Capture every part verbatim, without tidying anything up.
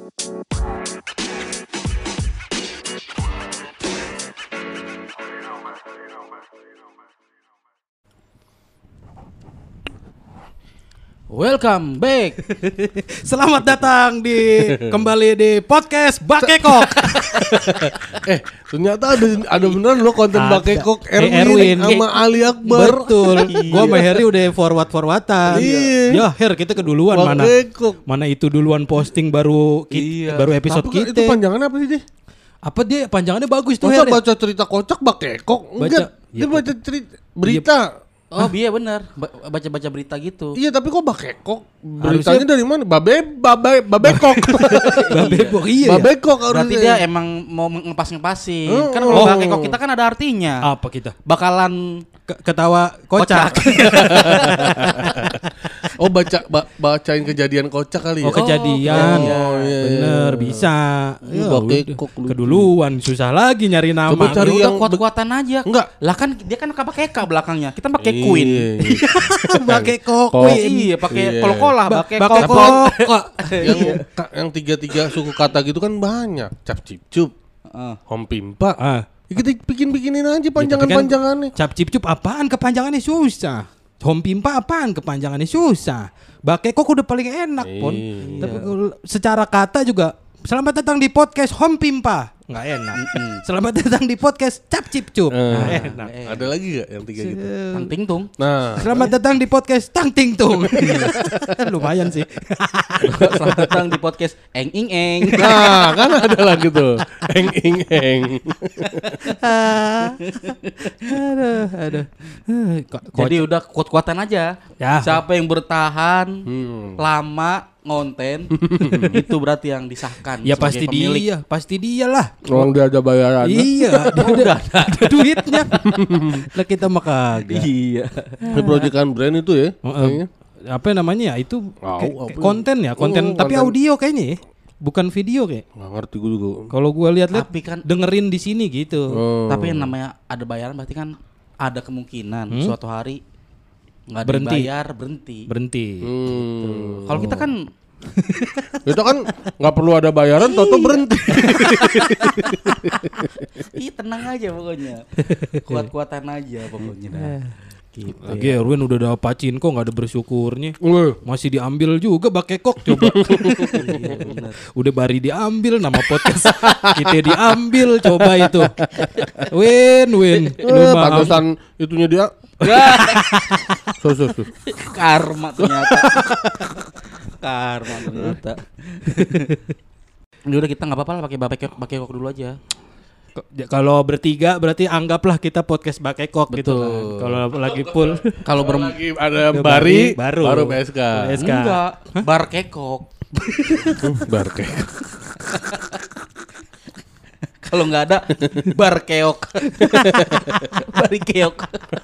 Welcome back. Selamat datang di kembali di podcast Bakekok. eh ternyata ada ada beneran lo konten Ada. Bakekok Eh, Erwin, Erwin. sama Ali Akbar. Betul. Gua sama Heri udah forward forwardan. Iya. Ya Her kita keduluan mana? Bakekok. Mana itu duluan posting baru ki- Iya. baru episode Tapi kan kita. itu panjangannya apa sih dia? Apa dia panjangannya bagus tuh Masa Her. baca cerita kocak Bakekok? Enggak. Baca- Dia ya, baca cerita berita. Oh iya benar, ba- baca-baca berita gitu. Iya tapi kok Bakekok? Beritanya dari mana? Babe babe babekok. Babekok iya. ya? Babekok Berarti harusnya. dia emang mau ngepas-ngepasin. Oh. Kan kalau Oh. bakekok kita kan ada artinya. Apa kita? Bakalan Ke- ketawa kocak. Oh baca ba- bacain kejadian kocak kali ya. Oh kejadian. Oh, iya, iya. Bener bisa. Ya, Bakekok udah. lucu. Keduluan susah lagi nyari nama. Coba cari udah yang kuat-kuatan aja. Enggak. Lah kan dia kan pakai K belakangnya. Kita pakai Iya. Queen. Bakekok. Kok. Iya, pakai Iya. kol-kolah, Ba- bakekok. Bakekok. yang ka- yang tiga-tiga suku kata gitu kan banyak. Cap cip cup, Heeh. hom pimpa. Ah. Ya kita bikin-bikinin aja Ya, tapi panjangan-panjangannya. kan Cap cip cup apaan kepanjangannya susah. Hom pimpa apaan kepanjangannya susah. Bakekok udah paling enak pun. Iya. Tapi kalau secara kata juga selamat datang di podcast Hom Pimpa. Nggak enak. Selamat datang di podcast Cap cip cup. Nggak Eh. enak. Eh, Ada lagi gak yang tiga gitu? Tang ting tung. Nah, Selamat datang di podcast Tang Ting Tung. Lumayan sih. Selamat datang di podcast Eng Ing Eng. nah kan ada lagi tuh. Eng ing eng. aduh, aduh. Eh, ko- ko- Jadi udah kuat-kuatan aja. Ya. Siapa yang bertahan Hmm. lama ngonten itu berarti yang disahkan. Ya sebagai pasti pemilik. dia, pasti dia lah. Orang dia ada bayaran. Iya, dia udah ada, ada duitnya. Lah kita mah kagak. Iya. Ini proyekan brand itu ya. Oh, kayaknya. eh, apa namanya ya itu Tahu, kayak- apa kayak ya? konten ya konten Oh, tapi konten. audio kayaknya ya bukan video kayak Nggak ngerti gue juga. kalau gua lihat-lihat Tapi kan- dengerin di sini gitu. Oh. Tapi yang namanya ada bayaran berarti kan ada kemungkinan suatu hari nggak ada Berhenti. bayar berhenti. Berhenti. Hmm. Kalau kita kan Itu kan nggak perlu ada bayaran, toto berhenti. ih tenang aja pokoknya. Kuat-kuatan aja pokoknya dah. Gitu. Lagi Erwin udah ada pacin kok nggak ada bersyukurnya. Weh. Masih diambil juga Bakekok coba. Iya benar. Udah bari diambil nama podcast kita diambil coba itu. Win win. Lu Eh, mah pantesan itunya dia. So, so, so. Karma ternyata. Karma ternyata. Ini udah kita nggak apa-apa lah pakai bakekok bakekok dulu aja. Ko- ya, kalau bertiga berarti anggaplah kita podcast Bakekok gitu kan. Betul. Kalau lagi full Kalau ber Lagi ada Ada Bari, Bari, baru. baru P S K. P S K. enggak bar kekok. Bar kayak. Kalau nggak ada bar keok. Bari keok.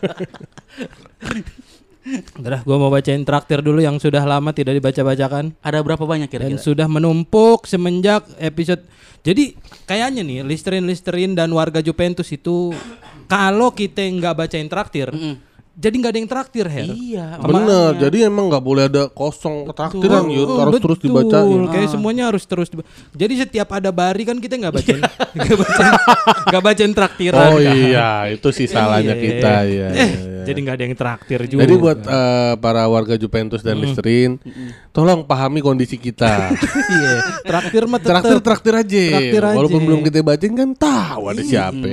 Udah, gue mau bacain traktir dulu yang sudah lama tidak dibaca-bacakan Ada berapa banyak dan kira-kira? sudah menumpuk semenjak episode. Jadi kayaknya nih Listerin-Listerin dan warga Juventus itu kalau kita nggak bacain traktir, Mm-mm. jadi nggak ada yang traktir, Her. Iya. Bener, makanya. jadi emang nggak boleh ada kosong traktiran, Oh, yuk harus betul. terus dibacain. Kayak semuanya harus terus diba- jadi setiap ada bari kan kita nggak bacain nggak bacain nggak bacain traktiran. Oh kan. iya, itu sih salahnya Iya. kita ya. Eh, jadi nggak ada yang traktir juga. Jadi buat eh, para warga Juventus dan Listerin, tolong pahami kondisi kita. iya, traktir mah tetep. Traktir traktir aja. Traktir aja. Walaupun belum kita bacain kan tahu ada siapa.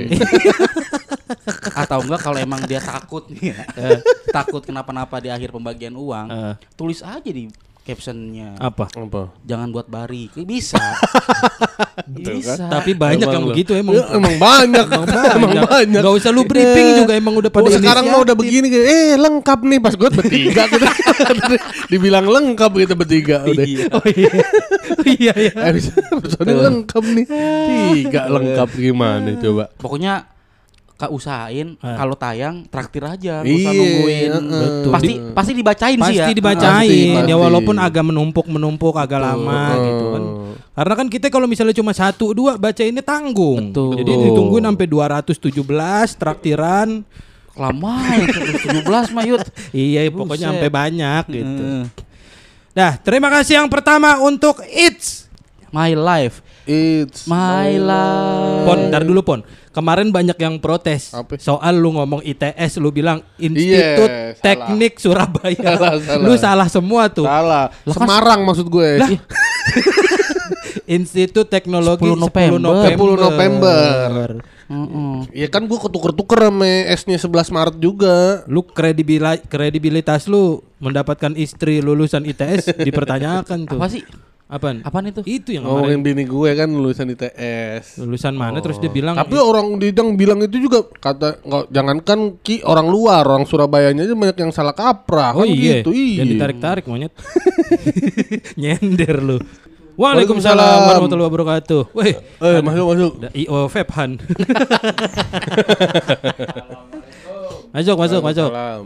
Atau enggak kalau emang dia takut nih ya. Takut kenapa-napa di akhir pembagian uang, Eh. tulis aja di captionnya. Apa? Apa? Jangan buat bari. Bisa. Bisa. Tapi banyak Emang yang lu. begitu emang. Ya, emang banyak, emang banyak. Gak usah lu briefing juga emang udah pada Oh, sekarang mah udah inisiatif. begini gitu. Eh lengkap nih pas gue bertiga kita. Dibilang lengkap kita bertiga udah. Oh iya. Oh, iya iya. Episode lengkap nih. Tiga lengkap gimana coba. Pokoknya Kak usahain Eh. kalau tayang traktir aja, nggak usah Iya, nungguin. betul. Pasti pasti dibacain sih ya. Pasti dibacain Pasti, ya pasti. walaupun agak menumpuk-menumpuk agak lama gitu kan. Karena kan kita kalau misalnya cuma satu dua bacainnya tanggung. Betul. Jadi ditungguin sampai dua ratus tujuh belas traktiran. Kelamaan tujuh belas mah Yud. Iya, pokoknya Buset. sampai banyak gitu. Eh. Nah, terima kasih yang pertama untuk It's My life. It's My life. Pon, ntar dulu Pon. Kemarin banyak yang protes Apa? soal lu ngomong I T S, lu bilang Institut Iya, salah. Teknik Surabaya. Salah, salah. Lu salah semua tuh. Salah. Semarang maksud gue. Lah. Institut Teknologi sepuluh November. sepuluh November. Heeh. Ya kan gue ketuker-tuker sama S-nya sebelas Maret juga. Lu kredibil- kredibilitas lu mendapatkan istri lulusan I T S dipertanyakan tuh. Apa sih? Apaan? Apaan itu? Itu yang Ngomongin kemarin bini gue kan lulusan I T S. lulusan mana terus dia bilang Tapi orang Didang bilang itu juga kata nggak, jangankan Ki orang luar, orang Surabayanya aja banyak yang salah kaprah. oh kan iya, gitu. Iya. jangan ditarik-tarik monyet. Nyender lu. Waalaikumsalam Waalaikumsalam. warahmatullahi wabarakatuh. Weh, Eh, masuk masuk. ada I O Febhan. Masuk, masuk, masuk. Salam.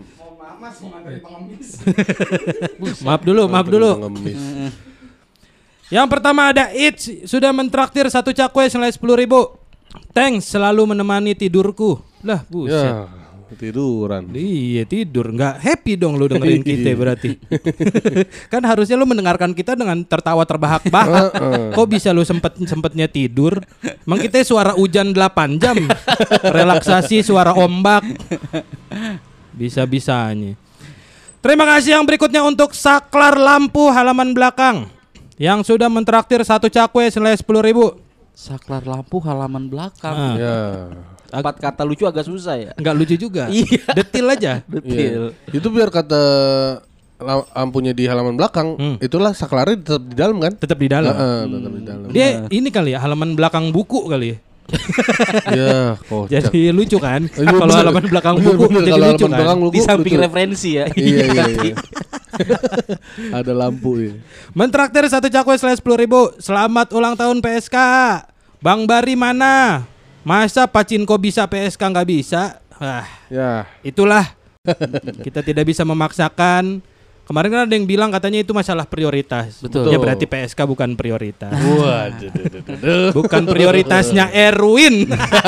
Maaf dulu, maaf dulu. Pengemis. Yang pertama ada It's sudah mentraktir satu cakwe senilai sepuluh ribu. Thanks selalu menemani tidurku. Lah buset. Ya, tiduran. Iya tidur, nggak happy dong lu dengerin kita berarti. Kan harusnya lu mendengarkan kita dengan tertawa terbahak-bahak. Kok bisa lu sempet sempetnya tidur? Emang kita suara hujan delapan jam, relaksasi suara ombak. Bisa-bisanya. Terima kasih yang berikutnya untuk Saklar Lampu halaman belakang yang sudah mentraktir satu cakwe senilai sepuluh ribu. Saklar lampu halaman belakang. Ah. Ya. Empat kata lucu agak susah ya. Nggak lucu juga. Iya. Detil aja. Detil. Iya. Itu biar kata la- lampunya di halaman belakang, Hmm. itulah saklarnya tetap di dalam kan? Tetap di dalam. Heeh, tetap di dalam. Dia ini kali ya halaman belakang buku kali ya. Ya, kocak. Jadi lucu kan? Iya, Kalau bener. halaman belakang Bener, buku bener. jadi Kalau lucu halaman kan? belakang buku, Di samping betul. referensi ya. Iya, iya, iya. Ada lampu ya. Mentraktir satu cakwe senilai sepuluh ribu. Selamat ulang tahun P S K. Bang Bari mana? Masa Pacinko bisa P S K nggak bisa? Wah, Ya. itulah. Kita tidak bisa memaksakan. Kemarin kan ada yang bilang katanya itu masalah prioritas. Betul. Ya berarti P S K bukan prioritas. Waduh, duh, duh, duh, duh. Bukan prioritasnya Erwin.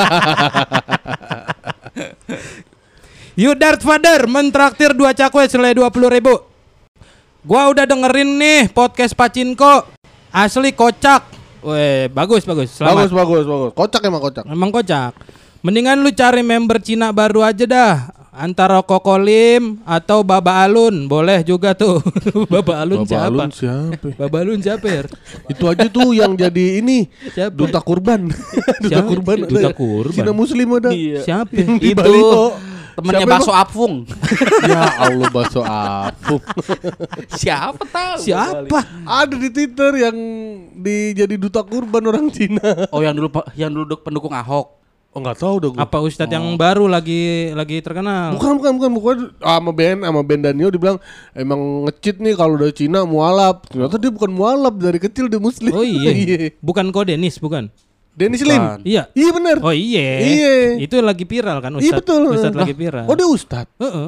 Yudart Father mentraktir dua cakwe senilai dua puluh ribu. Gua udah dengerin nih podcast Pacinko. Asli kocak. Weh, bagus bagus. Selamat. Bagus, bagus, bagus. Kocak emang kocak. Emang kocak. Mendingan lu cari member Cina baru aja dah. Antara Kokolim atau Baba Alun. Boleh juga tuh. Baba Alun Baba siapa? Alun siapa? Baba Alun siapa ya? Itu aja tuh yang jadi ini Siapa? duta kurban. duta Siapa? kurban. ada Duta ya? kurban. Cina Muslim ada. Iya. Siapa? Yang di Itu Bali tuh. temennya Siapa Bakso Apfung. Ya Allah, bakso apung. Siapa tahu? Siapa? Ada di Twitter yang di jadi duta kurban orang Cina. Oh, yang dulu yang dulu pendukung Ahok. Oh nggak tahu dah gue. Apa Ustadz yang baru lagi lagi terkenal? Bukan bukan bukan bukan sama Ben sama Ben Danio dibilang emang ngecit nih kalau dari Cina mualaf. Ternyata dia bukan mualaf, dari kecil dia Muslim. Oh iya. Bukan kok Denis bukan? Dennis Lim. Bukan. Iya. Iya benar. Oh iya. Iya. Itu lagi viral kan Iya Ustadz. betul. Ustadz lagi Lah, viral. Oh dia Ustadz. Heeh.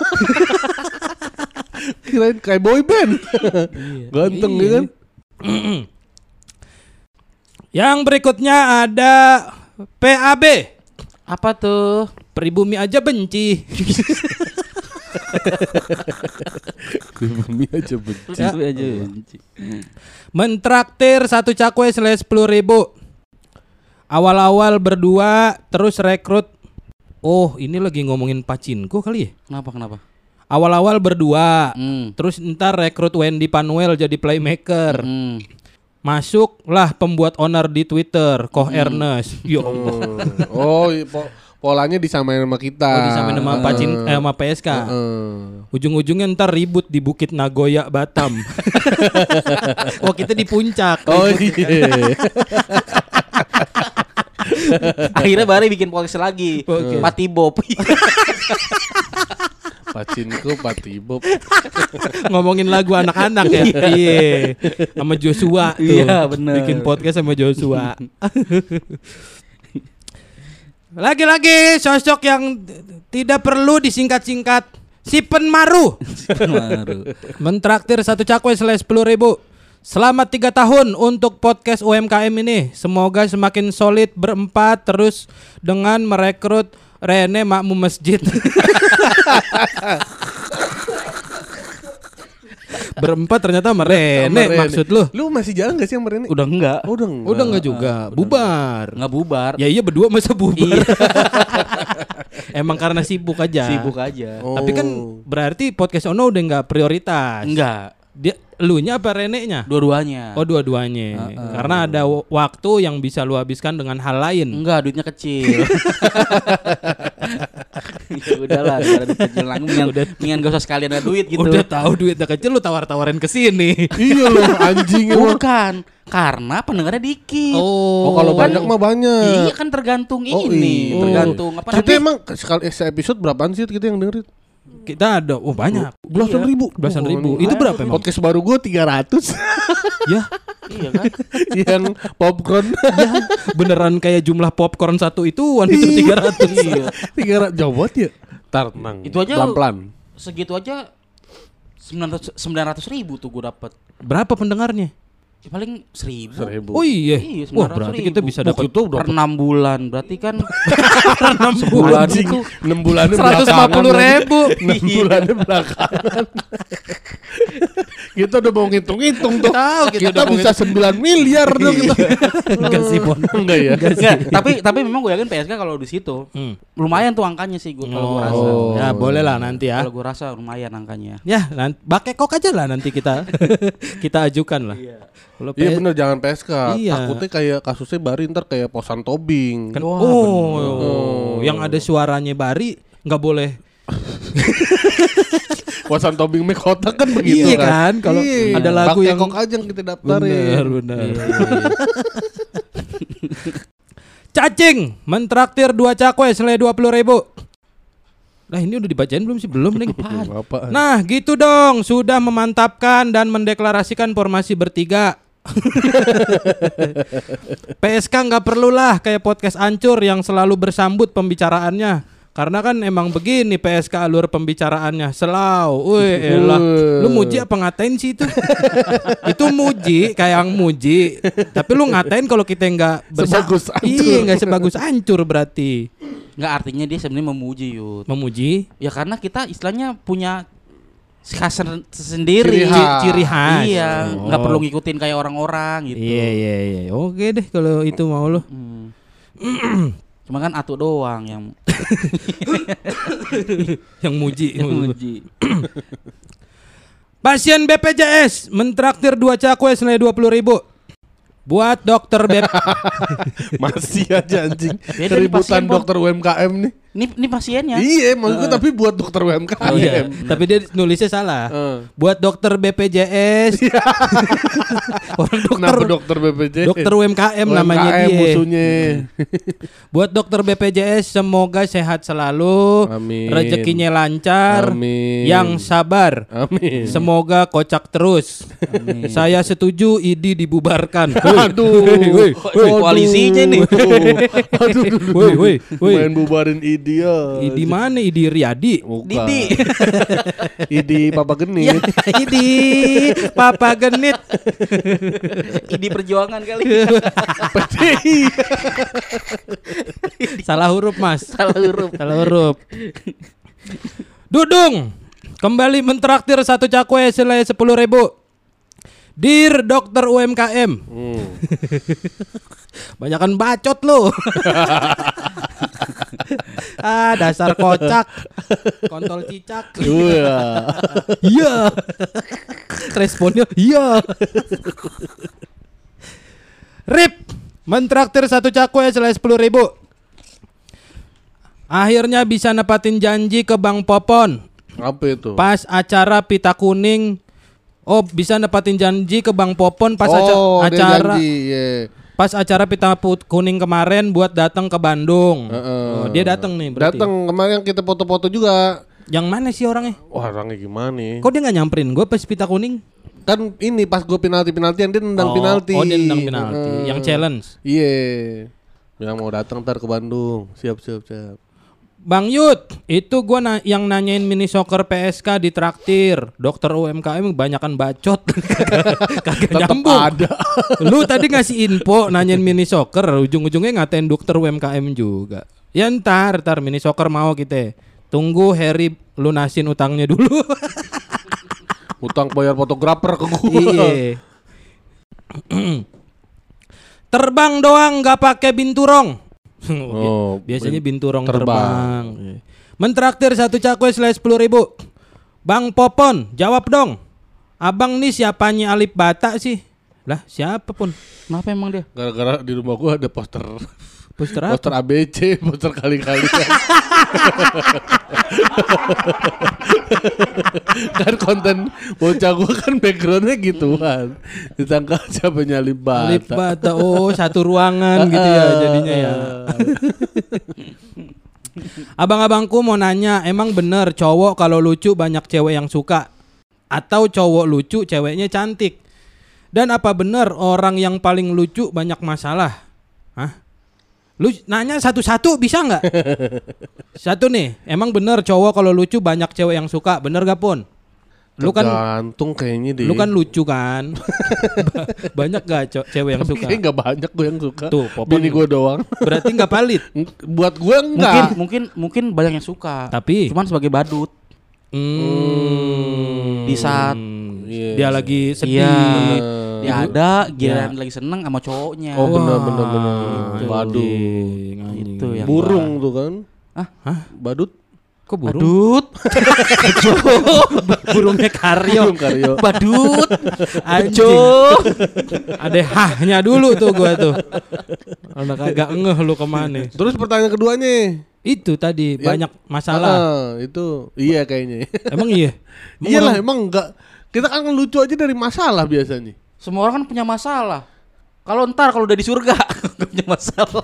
Kirain kayak boy band. Ganteng Iya. ya kan? Yang berikutnya ada P A B. Apa tuh? Pribumi aja benci. Bumi aja benci. Itu aja. Mentraktir satu cakwe senilai sepuluh ribu. Awal-awal berdua terus rekrut. Oh ini lagi ngomongin Pacinko kali ya? Kenapa kenapa? Awal-awal berdua. Hmm. Terus ntar rekrut Wendy Panuel jadi playmaker. Hmm. Masuklah pembuat owner di Twitter, Koh Ernest. Yo. Oh, iya, po- polanya disamain sama kita. Oh, disamain sama Pacin eh, sama P S K. Heeh. Ujung-ujungnya ntar ribut di Bukit Nagoya, Batam. Oh kita di puncak. Oh iya. Akhirnya Bari bikin podcast lagi. Oke. Pati Bob. Pacinko, Patibob. Ngomongin lagu anak-anak ya. Iya. Sama Joshua tuh. Iya, bener. Bikin podcast sama Joshua. Lagi-lagi sosok yang tidak perlu disingkat-singkat. Si Penmaru. Mentraktir satu cakwe senilai sepuluh ribu. Selamat tiga tahun untuk podcast U M K M ini. Semoga semakin solid berempat terus dengan merekrut Rene makmum masjid. Berempat ternyata sama Rene Sama Rene. maksud lu. Lu masih jalan gak sih sama Rene? Udah enggak. Oh, udah enggak. Udah enggak juga, bubar. Enggak bubar. Ya iya berdua masa bubar. Iya. Emang karena sibuk aja. Sibuk aja. Oh. Tapi kan berarti podcast Ono udah enggak prioritas. Enggak. Dia elunya apa Rene-nya? Dua-duanya. Oh dua-duanya. Uh-uh. Karena ada w- waktu yang bisa lu habiskan dengan hal lain. Enggak, duitnya kecil. Ya udahlah, kalau duit kecil langsung mendingan, mendingan gak usah sekalian ada duit gitu. Udah tahu duitnya kecil lu tawar-tawarin ke sini. Iya loh anjing emang. Bukan, karena pendengarnya dikit. Oh, kalau Kan- banyak mah banyak. Iya kan tergantung Oh, ini, iya. tergantung apa Kita namanya? emang sekali episode berapaan sih kita yang dengerin? Kita ada, oh banyak. Belasan Iya. ribu. Belasan Oh, ribu. ini- Itu berapa emang? Podcast baru gue tiga ratus. Ya, Iya kan? Yang popcorn. ya, beneran kayak jumlah popcorn satu itu one itu tiga ratus. Iya. tiga ratus jauh banget ya. Tar tenang. Itu aja pelan-pelan. Segitu aja sembilan ratus ribu tuh gue dapet. Berapa pendengarnya? Ya, paling seribu. Seribu. Oh iya. Iya, Wah, sembilan ratus berarti ribu. kita bisa Buk dapat itu Per dapat enam bulan, berarti kan enam sebulan anjing. itu enam bulannya seratus lima puluh ribu. enam bulannya belakangan. Kita udah mau ngitung-ngitung tuh. Tahu kita kita udah mau bisa sembilan miliar dong kita. Enggak sih, Bon. Enggak ya? Enggak, tapi tapi memang gue yakin P S K kalau di situ Hmm. lumayan tuh angkanya sih gue kalau gue rasa. Oh. Ya boleh lah nanti ya. Kalau gue rasa lumayan angkanya. Ya, nanti bakekok aja lah nanti kita kita ajukan lah. Kalau Iya P- bener jangan P S K. Iya. Takutnya kayak kasusnya Bari ntar kayak Posan Tobing. Kan, Wah, oh, yang ada suaranya Bari nggak boleh. Posan Tobing make otak kan begitu Iya kan, kalau Iya. ada lagu yang- Bakekok aja yang kita daftarin. Benar, benar. Cacing mentraktir dua cakwe senilai dua puluh ribu. Nah ini udah dibacain belum sih? Belum nih. Apaan? Nah gitu dong, sudah memantapkan dan mendeklarasikan formasi bertiga. P S K nggak perlulah kayak podcast ancur yang selalu bersambut pembicaraannya. Karena kan emang begini P S K alur pembicaraannya selau. Wih elah. Lu muji apa ngatain sih itu? Itu muji kayak yang muji. Tapi lu ngatain kalau kita nggak bersa- Sebagus ancur. Iya nggak sebagus ancur berarti. Enggak, artinya dia sebenarnya memuji Yud. Memuji Ya karena kita istilahnya punya khas sendiri. Ciri khas. ciri khas. Iya, Oh. nggak perlu ngikutin kayak orang-orang gitu. Iya iya iya. Oke deh kalau itu mau lu. Hmm. Cuma kan atu doang yang Yang muji. yang memuji. Pasien B P J S mentraktir dua cakwe senilai dua puluh ribu. Buat dokter B P Masih aja anjing. Beda nih Keributan pasien, Bon. dokter U M K M nih. Ini ini pasiennya. Iya, maksud gue tapi buat dokter U M K M. Oh, iya. Tapi dia nulisnya salah. Eh. Buat dokter B P J S. Orang dokter Kenapa dokter B P J S? dokter U M K M namanya U M K M dia. musuhnya. Buat dokter B P J S semoga sehat selalu, Amin. rezekinya lancar, Amin. yang sabar. Amin. Semoga kocak terus. Saya setuju I D I dibubarkan. Aduh. Woi, Kok koalisinya nih. Aduh, aduh, aduh. woi, woi, woi. Main bubarin I D ya. I D I mana? I D I Riyadi. Bukan. Didi. I D Papa Ya, Genit. I D I Papa Genit. Ini perjuangan kali. P D I. Salah huruf, Mas. Salah huruf. Salah huruf. Dudung kembali mentraktir satu cakwe senilai sepuluh ribu. Dir dokter U M K M. Hmm. Banyakan bacot lu. Ah dasar kocak. Kontol cicak. Iya. Iya. Responnya iya. Rip mentraktir satu cakwe senilai sepuluh ribu. Akhirnya bisa nepatin janji ke Bang Popon. Apa itu? Pas acara pita kuning. Oh bisa nepatin janji ke Bang Popon pas aca- oh, dia acara janji, iya. pas acara pita put- kuning kemarin buat datang ke Bandung. Heeh. Oh, dia datang nih berarti. Datang kemarin kita foto-foto juga. Yang mana sih orangnya? Wah, orangnya gimana nih? Kok dia nggak nyamperin gue pas pita kuning? Kan ini pas gue penalti-penaltian dia nendang oh, penalti. Oh dia nendang penalti. Heeh. Yang challenge. Iya. Yang mau datang ntar ke Bandung. Siap, siap, siap. Bang Yud, itu gue na- yang nanyain mini soccer P S K di traktir. Dokter U M K M banyakan bacot. Kagak Tetep nyambung. ada. Lu tadi ngasih info nanyain mini soccer, ujung-ujungnya ngatain dokter U M K M juga. Ya ntar, ntar mini soccer mau kita. Tunggu Harry lunasin utangnya dulu. Utang bayar fotografer ke gua. Iya. Terbang doang nggak pakai binturong. Oh, Biasanya binturong terbang. terbang. Mentraktir satu cakwe selai sepuluh ribu. Bang Popon, jawab dong. Abang nih siapanya Alip Bata sih? Lah siapa pun? Kenapa emang dia? Gara-gara di rumah gua ada poster Poster apa? poster A B C, poster kali-kali. Kan konten bocah gua kan backgroundnya gituan. Disangka siapanya Alip Bata. Alip Bata. Oh, satu ruangan gitu ya jadinya ya. Abang-abangku mau nanya, emang bener cowok kalau lucu banyak cewek yang suka? Atau cowok lucu ceweknya cantik? Dan apa bener orang yang paling lucu banyak masalah? Hah? Lu nanya satu-satu bisa nggak? Satu nih, emang bener cowok kalau lucu banyak cewek yang suka, bener gak Pun? Lu kan Tergantung kayaknya deh. lu kan lucu kan? Banyak gak co- cewek yang Tapi suka? kayaknya gak banyak gue yang suka. Tuh, Popon. Bini gue doang. Berarti nggak valid. Buat gue Mungkin enggak. mungkin mungkin banyak yang suka. Tapi Cuman sebagai badut. Hmm, Di saat Iya. dia lagi sedih. Iya. Bener. Dia ada giliran lagi seneng sama cowoknya. Oh benar Wah, benar benar. gitu. Badut. Anjing, anjing. Itu yang Burung tuh kan. Hah? Badut. Kok burung? Badut. Burungnya Karyo. Burung Karyo. Badut. Anjing. Ada hahnya dulu tuh gua tuh. Anak agak ngeh lu kemana. Terus pertanyaan keduanya. Itu tadi Ya. banyak masalah. Ah, itu iya kayaknya. Emang iya? Emang Iyalah orang- emang enggak. Kita kan lucu aja dari masalah biasanya. Semua orang kan punya masalah. Kalau ntar kalau udah di surga gak punya masalah.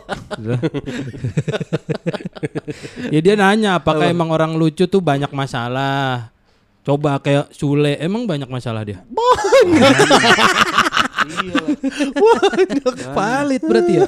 Ya dia nanya apakah emang orang lucu tuh banyak masalah. Coba kayak Sule, emang banyak masalah dia? Banyak. Valid berarti ya.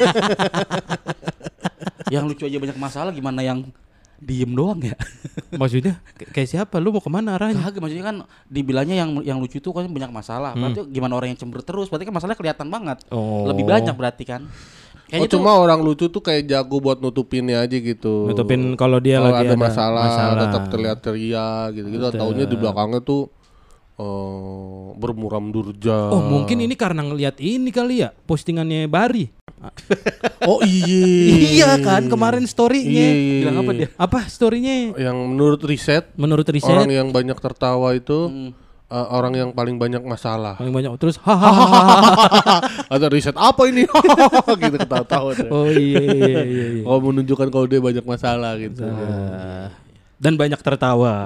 Yang lucu aja banyak masalah, gimana yang diem doang ya? Maksudnya K- kayak siapa? Lu mau kemana arahnya? Kagak, maksudnya kan dibilangnya yang yang lucu itu kan banyak masalah. Berarti gimana orang yang cemberut terus? Berarti kan masalahnya kelihatan banget. Oh. Lebih banyak berarti kan. Oh Kayaknya tuh cuma orang lucu tuh kayak jago buat nutupinnya aja gitu. Nutupin kalau dia Kalau lagi ada masalah, masalah. tetap terlihat ceria gitu-gitu. Taunya di belakangnya tuh eh, bermuram durja. Oh mungkin ini karena ngelihat ini kali ya postingannya Bari. Oh iya. Iya kan kemarin storynya. Iya, iya, bilang apa iya. dia? Apa storynya? Yang menurut riset, Menurut riset orang yang banyak tertawa itu Hmm. eh, orang yang paling banyak masalah. paling banyak terus hahaha. Ada riset apa ini? Gitu ketawa-tawa. deh. Oh iya iya iya. iya. Oh menunjukkan kalau dia banyak masalah gitu. Ah, dan banyak tertawa.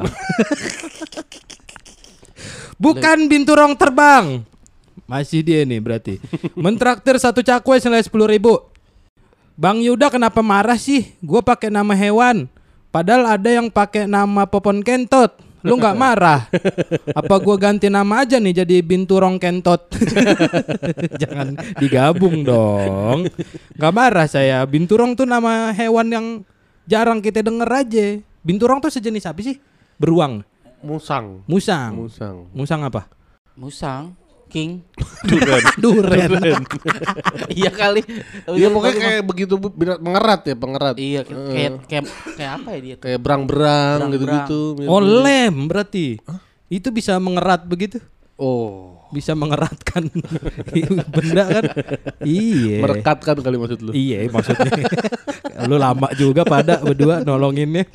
Bukan binturong terbang. Masih dia nih berarti. Mentraktir satu cakwe senilai sepuluh ribu. Bang Yuda kenapa marah sih? Gue pakai nama hewan. Padahal ada yang pakai nama Popon Kentot. Lu nggak marah? Apa gue ganti nama aja nih jadi binturong kentot? Jangan digabung dong. Gak marah saya. Binturong tuh nama hewan yang jarang kita denger aja. Binturong tuh sejenis apa sih? Beruang. Musang. Musang. Musang. Musang apa? Musang, King. Duren. Iya kali. Iya pokoknya kayak begitu bu- binat- mengerat ya pengerat. Iya kayak kayak kayak apa ya dia tuh? Kayak berang-berang Berang-berang. gitu-gitu. Oh lem berarti. Itu bisa mengerat begitu? Oh. Bisa mengeratkan benda kan? Iya. Merekatkan kali maksud lu. Iya maksudnya. Lu lama juga pada berdua nolonginnya.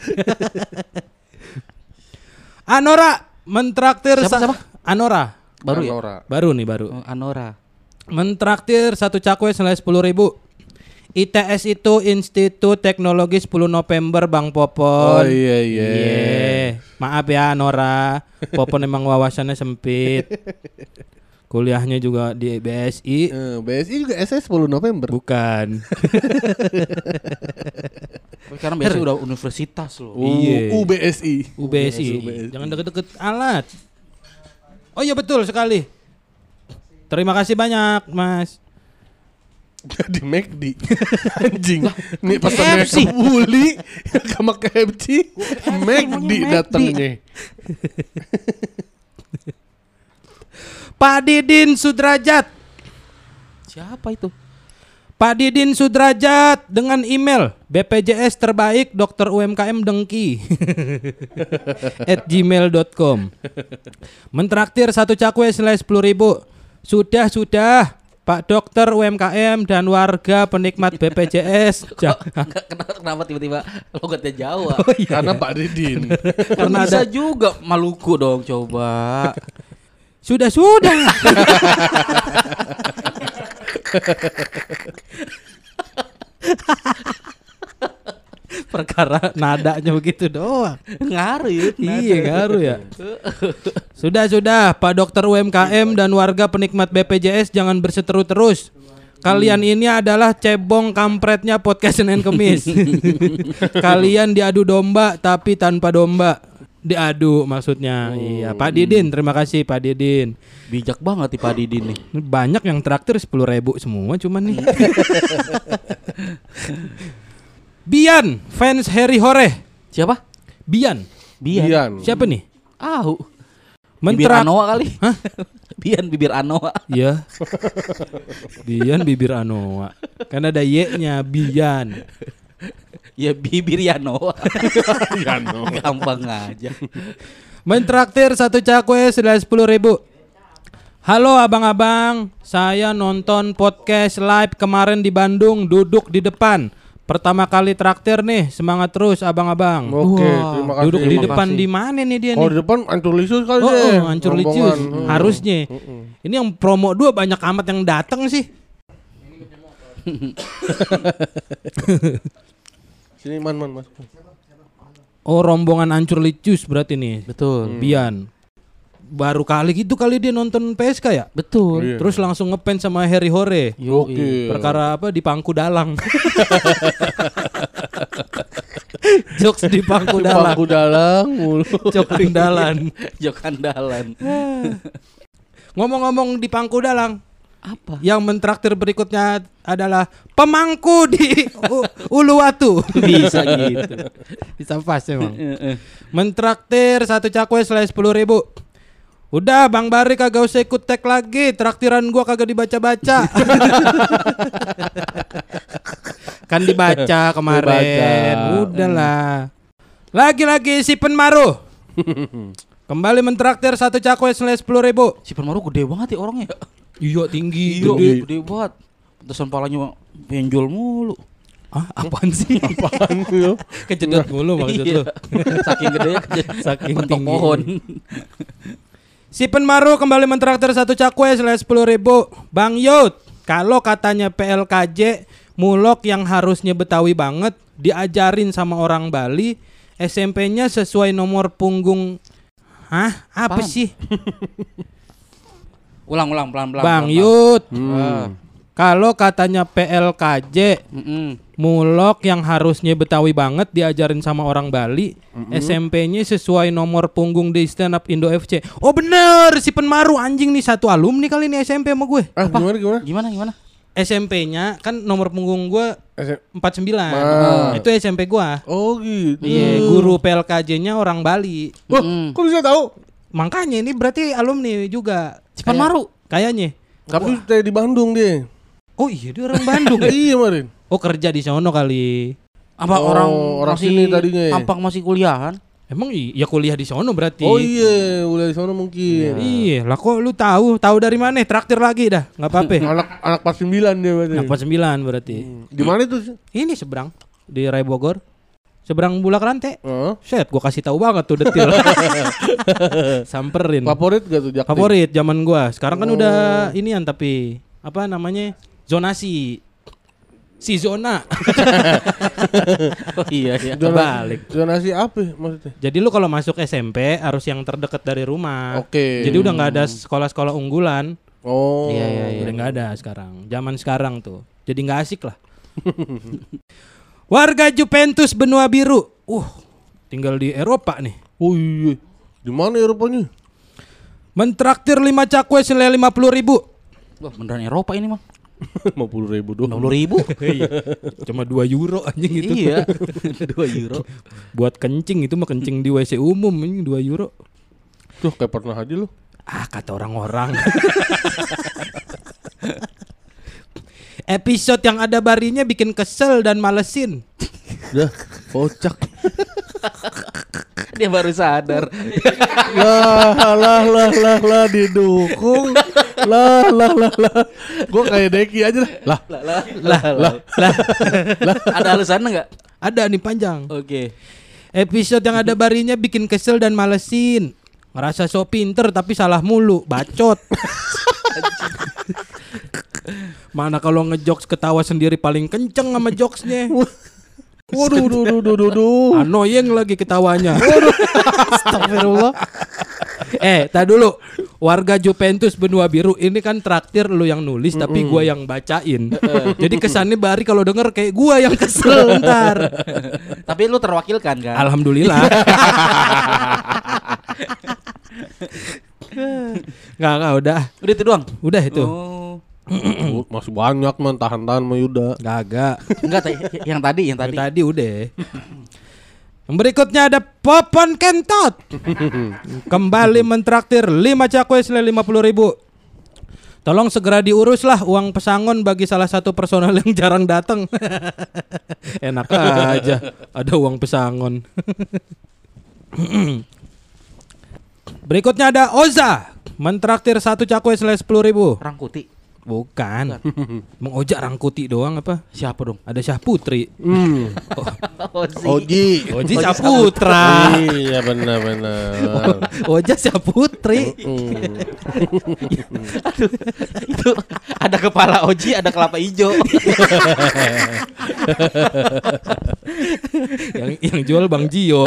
Anora mentraktir Siapa, sa- siapa? Anora. Baru ya? Anora. Baru nih baru. Oh, Anora. Mentraktir satu cakwe senilai sepuluh ribu. I T S itu Institut Teknologi sepuluh November Bang Popon. Oh iya iya. Iya. Maaf ya Nora, Popon emang wawasannya sempit. Kuliahnya juga di B S I. Eh, B S I juga S S sepuluh November. Bukan. Sekarang biasanya udah universitas loh. U, Iya. U B S I. U B S I. Jangan deket-deket alat. Oh iya betul sekali. Terima kasih banyak, Mas. Jadi McD. Anjing. Nih pesannya K F C. ke Uli sama K F C. McD datangnya. Pak Didin Sudrajat. Siapa itu? Pak Didin Sudrajat dengan email B P J S terbaik dokter U M K M Dengki at gmail dot com. Mentraktir satu cakwe senilai sepuluh ribu. Sudah sudah Pak dokter U M K M dan warga penikmat B P J S. Kenapa, kenapa tiba-tiba logatnya Jawa? Oh, iya. Karena Pak Didin. Karena bisa juga Maluku dong coba. Sudah sudah. Perkara nadanya begitu doang. Ngaruh ya. Iya ngaruh ya. Sudah sudah Pak dokter U M K M dan warga penikmat B P J S jangan berseteru terus. Kalian ini adalah cebong kampretnya podcast Senin Kemis. Kalian diadu domba tapi tanpa domba. Diadu maksudnya. Iya Pak Didin, terima kasih Pak Didin. Bijak banget nih Pak Didin nih. Banyak yang traktir sepuluh ribu semua cuman nih. Bian, fans Harry Hore. Siapa? Bian. Bian. Bian. Siapa nih? Ahu. Bibir Mentrak. Anoa kali. Hah? Bian bibir Anoa. Iya. Bian bibir Anoa. Kan ada Y-nya Bian. Ya bibir Yanoa. Yano. Gampang aja. Mentraktir satu cakwe senilai sepuluh ribu. Halo abang-abang, saya nonton podcast live kemarin di Bandung, duduk di depan. Pertama kali traktir nih, semangat terus abang-abang. Oke, Wah, terima kasih. Duduk di Terima depan kasih. di mana nih dia Oh nih? di depan Ancur Licious kali Oh, deh. oh Ancur Licious. Rombongan. Hmm. Harusnya. Ini yang promo dua banyak amat yang datang sih. Sini man man mas. Oh rombongan Ancur Licious berarti nih. Betul. Bian. Baru kali gitu kali dia nonton P S K ya? Betul. Iya. Terus langsung ngefans sama Harry Hore. Yo, Oke. Perkara apa di Pangku Dalang. Jokes di Pangku Dalang. Bangku dalang mulu. Jokes andalan. Jok andalan. Ngomong-ngomong di Pangku Dalang, Apa? yang mentraktir berikutnya adalah pemangku di U- Uluwatu. Bisa gitu. Bisa pas emang. Mentraktir satu cakwe senilai sepuluh ribu. Udah Bang Bari kagak usah ikut tag lagi. Traktiran gua kagak dibaca-baca. Kan dibaca kemarin. Dibaca. Udahlah. Lagi-lagi si Penmaru. Kembali mentraktir satu cakwe senilai sepuluh ribu. Si Permaru gede banget ya orangnya. Iya tinggi. Iya, Gede. gede banget. Pantesan palanya benjol mulu. Ah, apaan sih? Apaan tuh? Kejedot mulu maksud Iya. lu. Saking gede Saking bentuk tinggi. pohon. Si Penmaru kembali mentraktir satu cakwe senilai sepuluh ribu. Bang Yud, kalau katanya P L K J mulok yang harusnya Betawi banget diajarin sama orang Bali, S M P-nya sesuai nomor punggung. Hah? Apa Paham. sih? Ulang-ulang pelan-pelan. Bang pelan-pelan. Yud, Hmm. kalau katanya P L K J Mm-mm. mulok yang harusnya Betawi banget diajarin sama orang Bali, S M P-nya sesuai nomor punggung di stand up Indo F C. Oh bener, si Penmaru anjing nih satu alumni kali ini S M P sama gue. Ah gimana gimana? Gimana gimana? S M P-nya kan nomor punggung gue S M- empat puluh sembilan. Ah. Itu S M P gue. Oh gitu. Iya, guru P L K J-nya orang Bali. Wah, Mm. kok bisa tahu? Makanya ini berarti alumni juga. Si Penmaru? Kayaknya. Tapi stay di Bandung dia. Oh iya dia orang Bandung. Iya Marin. Oh kerja di sono kali. Apa Oh, orang orang masih sini tadinya ya? Tampang masih kuliahan? Emang iya kuliah di sono berarti. Oh iya, udah di sana mungkin. Iya, lah kok lu tahu? Tahu dari mana? Traktir lagi dah, nggak apa-apa. Anak anak pas sembilan dia berarti. Anak sembilan berarti. Di mana itu? sih? Ini seberang di Raya Bogor. Seberang Bulak Rante. Heeh. Set, gua kasih tahu banget tuh detil. Samperin. Favorit gak tuh Jakti? Favorit zaman gua. Sekarang kan Oh. udah inian tapi apa namanya? Zonasi. Si zona. Oh iya iya. Kebalik. Zonasi apa maksudnya? Jadi lu kalau masuk S M P harus yang terdekat dari rumah. Oke. Jadi udah nggak ada sekolah-sekolah unggulan. Oh. Iya, iya, iya. Udah nggak ada sekarang. Zaman sekarang tuh. Jadi nggak asik lah. Warga Juventus benua biru. Uh, tinggal di Eropa nih. Oh iya. Di mana Eropanya? Mentraktir lima cakwe senilai lima puluh ribu. Wah, beneran Eropa ini mah. lima puluh ribu doang. enam puluh ribu. Cuma dua euro anjing itu. Iya. dua euro. Buat kencing itu mah kencing di W C umum ini dua euro. Tuh kayak pernah aja lu. Ah, kata orang-orang. Episode yang ada Barinya bikin kesel dan malesin. Dah, kocak. Dia baru sadar. lah lah lah lah lah didukung. lah lah lah lah. Gue kayak Deki aja lah. Lah lah lah lah. lah. Ada alasannya enggak? Ada nih panjang. Oke. Episode yang ada Barinya bikin kesel dan malesin. Ngerasa so pinter tapi salah mulu, bacot. Mana kalau ngejokes ketawa sendiri paling kenceng sama jokesnya. Waduh, duh, duh, duh, duh, duh. Annoying lagi ketawanya. Astagfirullah. Eh, tak dulu. Warga Juventus benua biru ini kan traktir lu yang nulis mm-mm. tapi gua yang bacain. Jadi kesannya Bari kalau denger kayak gua yang kesel ntar. Tapi lu terwakilkan kan? Alhamdulillah. Nggak, nggak, udah. Udah itu doang? Udah itu. Oh. Masih banyak man, tahan-tahan sama Yuda. Gagak. Enggak, t- yang tadi, yang tadi. Yang tadi udah. Yang berikutnya ada Popon Kentot. Kembali mentraktir lima cakwe senilai lima puluh ribu. Tolong segera diuruslah uang pesangon bagi salah satu personel yang jarang datang. Enak aja ada uang pesangon. Berikutnya ada Oza mentraktir satu cakwe senilai sepuluh ribu. Rangkuti. Bukan. Bang Ojak Rangkuti doang apa? Siapa dong? Ada Syah Putri. Hmm. Oh, Oji. Oji Syah Putra. Iya benar-benar. Ojak Syah Putri. Hmm. Aduh, itu ada kepala Oji, ada kelapa hijau. yang yang jual Bang Jio.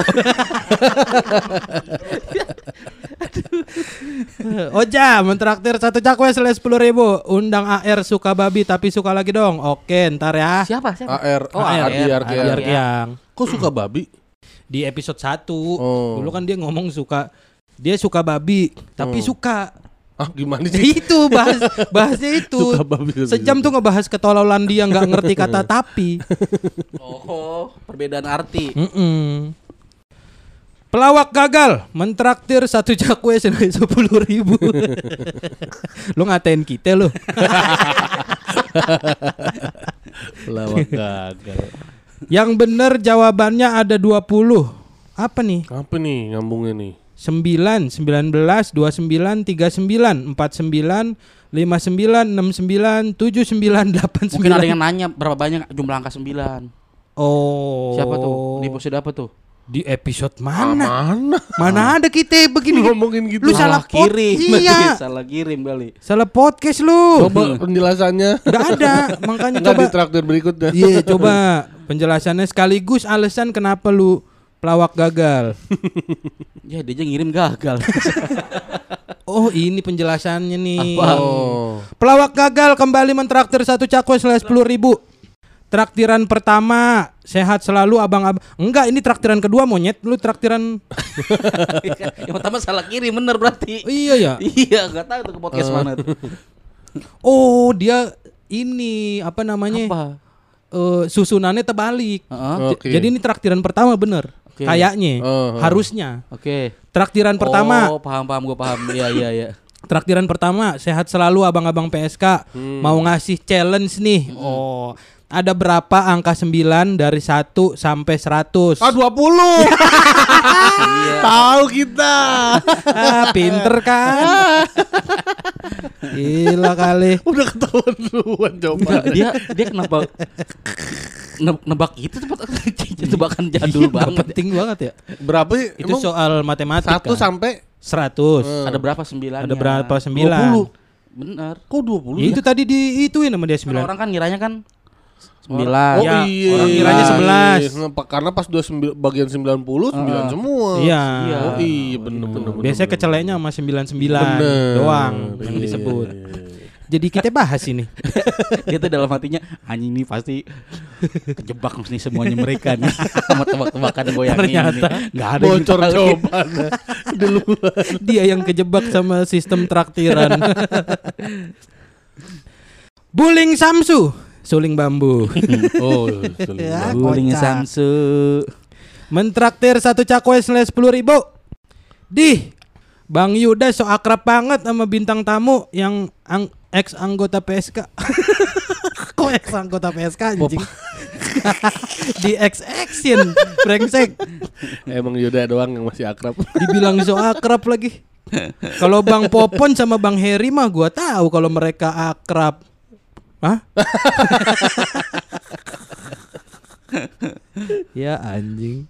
Oja mentraktir satu cakwe senilai sepuluh ribu. Undang A R suka babi tapi suka lagi dong. Oke ntar ya. Siapa? Siapa? A R. Oh, A R. Adiar Adiar. Kiang. Kok suka babi? Di episode satu Oh. dulu kan dia ngomong suka, dia suka babi tapi Hmm. suka. Ah gimana sih? Itu bahas bahasnya itu. Suka babi, babi, Sejam babi. tuh ngebahas ketololan dia nggak ngerti kata tapi. Oh, perbedaan arti. Mm-mm. Pelawak gagal mentraktir satu cakwe senilai sepuluh ribu. Lu ngatain kita lu. Pelawak gagal. Yang bener jawabannya ada dua puluh. Apa nih? Apa nih nyambungnya nih? sembilan, sembilan belas, dua puluh sembilan, tiga puluh sembilan, empat puluh sembilan, lima puluh sembilan, enam puluh sembilan, tujuh puluh sembilan, delapan puluh sembilan. Mungkin ada yang nanya berapa banyak jumlah angka sembilan. Oh. Siapa tuh? Di episode apa tuh? Di episode Ah, mana? mana? Mana ada kita begini Ngomongin gitu. Lu salah pod- kirim. Iya. Salah kirim kali. Salah podcast lu. Coba penjelasannya. Enggak ada, makanya Enggak coba. di traktir berikutnya. Iya, coba penjelasannya sekaligus alasan kenapa lu pelawak gagal. Ya dia aja ngirim gagal. Oh, ini penjelasannya nih. Apa? Oh. Pelawak gagal kembali mentraktir satu cakwe senilai sepuluh ribu. Traktiran pertama sehat selalu abang-abang. Enggak, ini traktiran kedua monyet. Lu traktiran. Yang pertama salah kirim bener berarti. Iya ya. Iya, enggak tahu tuh ke podcast Uh. mana tuh. Oh, dia ini apa namanya? Apa? Eh, susunannya terbalik. Heeh. J- Oke. Jadi ini traktiran pertama bener. Oke. Kayaknya. Uh, uh. Harusnya. Oke. Traktiran pertama. Oh, paham paham gue paham. Iya iya iya. Traktiran pertama sehat selalu abang-abang P S K. Hmm. Mau ngasih challenge nih. Oh. Ada berapa angka sembilan dari satu sampai seratus? Ah dua puluh. Tahu kita. Ah, pinter kan? Gila kali. Udah ketahuan duluan coba. Enggak, dia dia kenapa ne- nebak itu tempat tebakan jadul Nggak banget. penting banget ya. Berapa sih? Itu Emang soal matematika. satu sampai seratus. Hmm. Ada berapa sembilan? Ada berapa sembilan? dua puluh. Bener. Kok dua puluh? Ya, itu tadi diituin sama dia Kan sembilan. orang kan ngiranya kan sembilan. Oh Ya, iya. orang kiranya sebelas. Iya, karena pas dua sembil- bagian sembilan puluh sembilan Uh. semua. Iya. Oh iya bener bener. bener, Biasanya bener. keceleknya sama sembilan sembilan Bener. doang yang Iya, disebut. iya, iya. Jadi kita bahas ini. Dia tuh dalam hatinya anjing ini pasti kejebak nih semuanya mereka nih. Sama tebak-tebakan gue yakin Ternyata nggak ada yang Bocor tahu. jawabannya duluan. Dia yang kejebak sama sistem traktiran. Buling Samsu, suling bambu. Oh, Ya, Guling kocak. Samsu. Mentraktir satu cakwe senilai sepuluh ribu. Di Bang Yuda so akrab banget sama bintang tamu yang ang- ex anggota P S K. Kok ex anggota P S K anjing. Di ex-exin brengsek. Emang Yuda doang yang masih akrab. Dibilang so akrab lagi. Kalau Bang Popon sama Bang Heri mah gua tahu kalau mereka akrab. Hah? Ya anjing.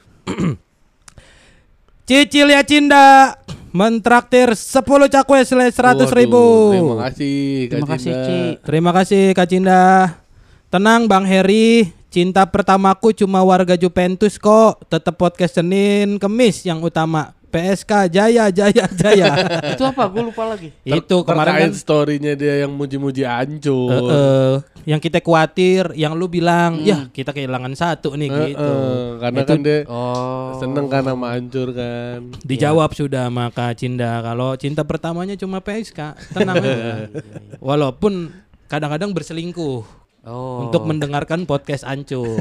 Cicil ya Cinda mentraktir sepuluh cakwe selesai seratus ribu. Terima kasih Kak Terima kasih, Cinda. Ci. Terima kasih Kak Cinda. Tenang Bang Heri, cinta pertamaku cuma warga Juventus kok. Tetap podcast Senin Kemis yang utama. P S K Jaya Jaya Jaya. Itu apa? Gue lupa lagi. Itu kemarin kan Terkait story-nya dia yang muji-muji Ancur. uh, uh, yang kita khawatir, yang lu bilang, ya kita kehilangan satu nih Uh, gitu. uh, karena Itu kan dia Oh. seneng kan sama Ancur kan. dijawab sudah sama Kak Cinda kalau cinta pertamanya cuma P S K. Tenang aja. Walaupun kadang-kadang berselingkuh. Oh. Untuk mendengarkan podcast Ancur.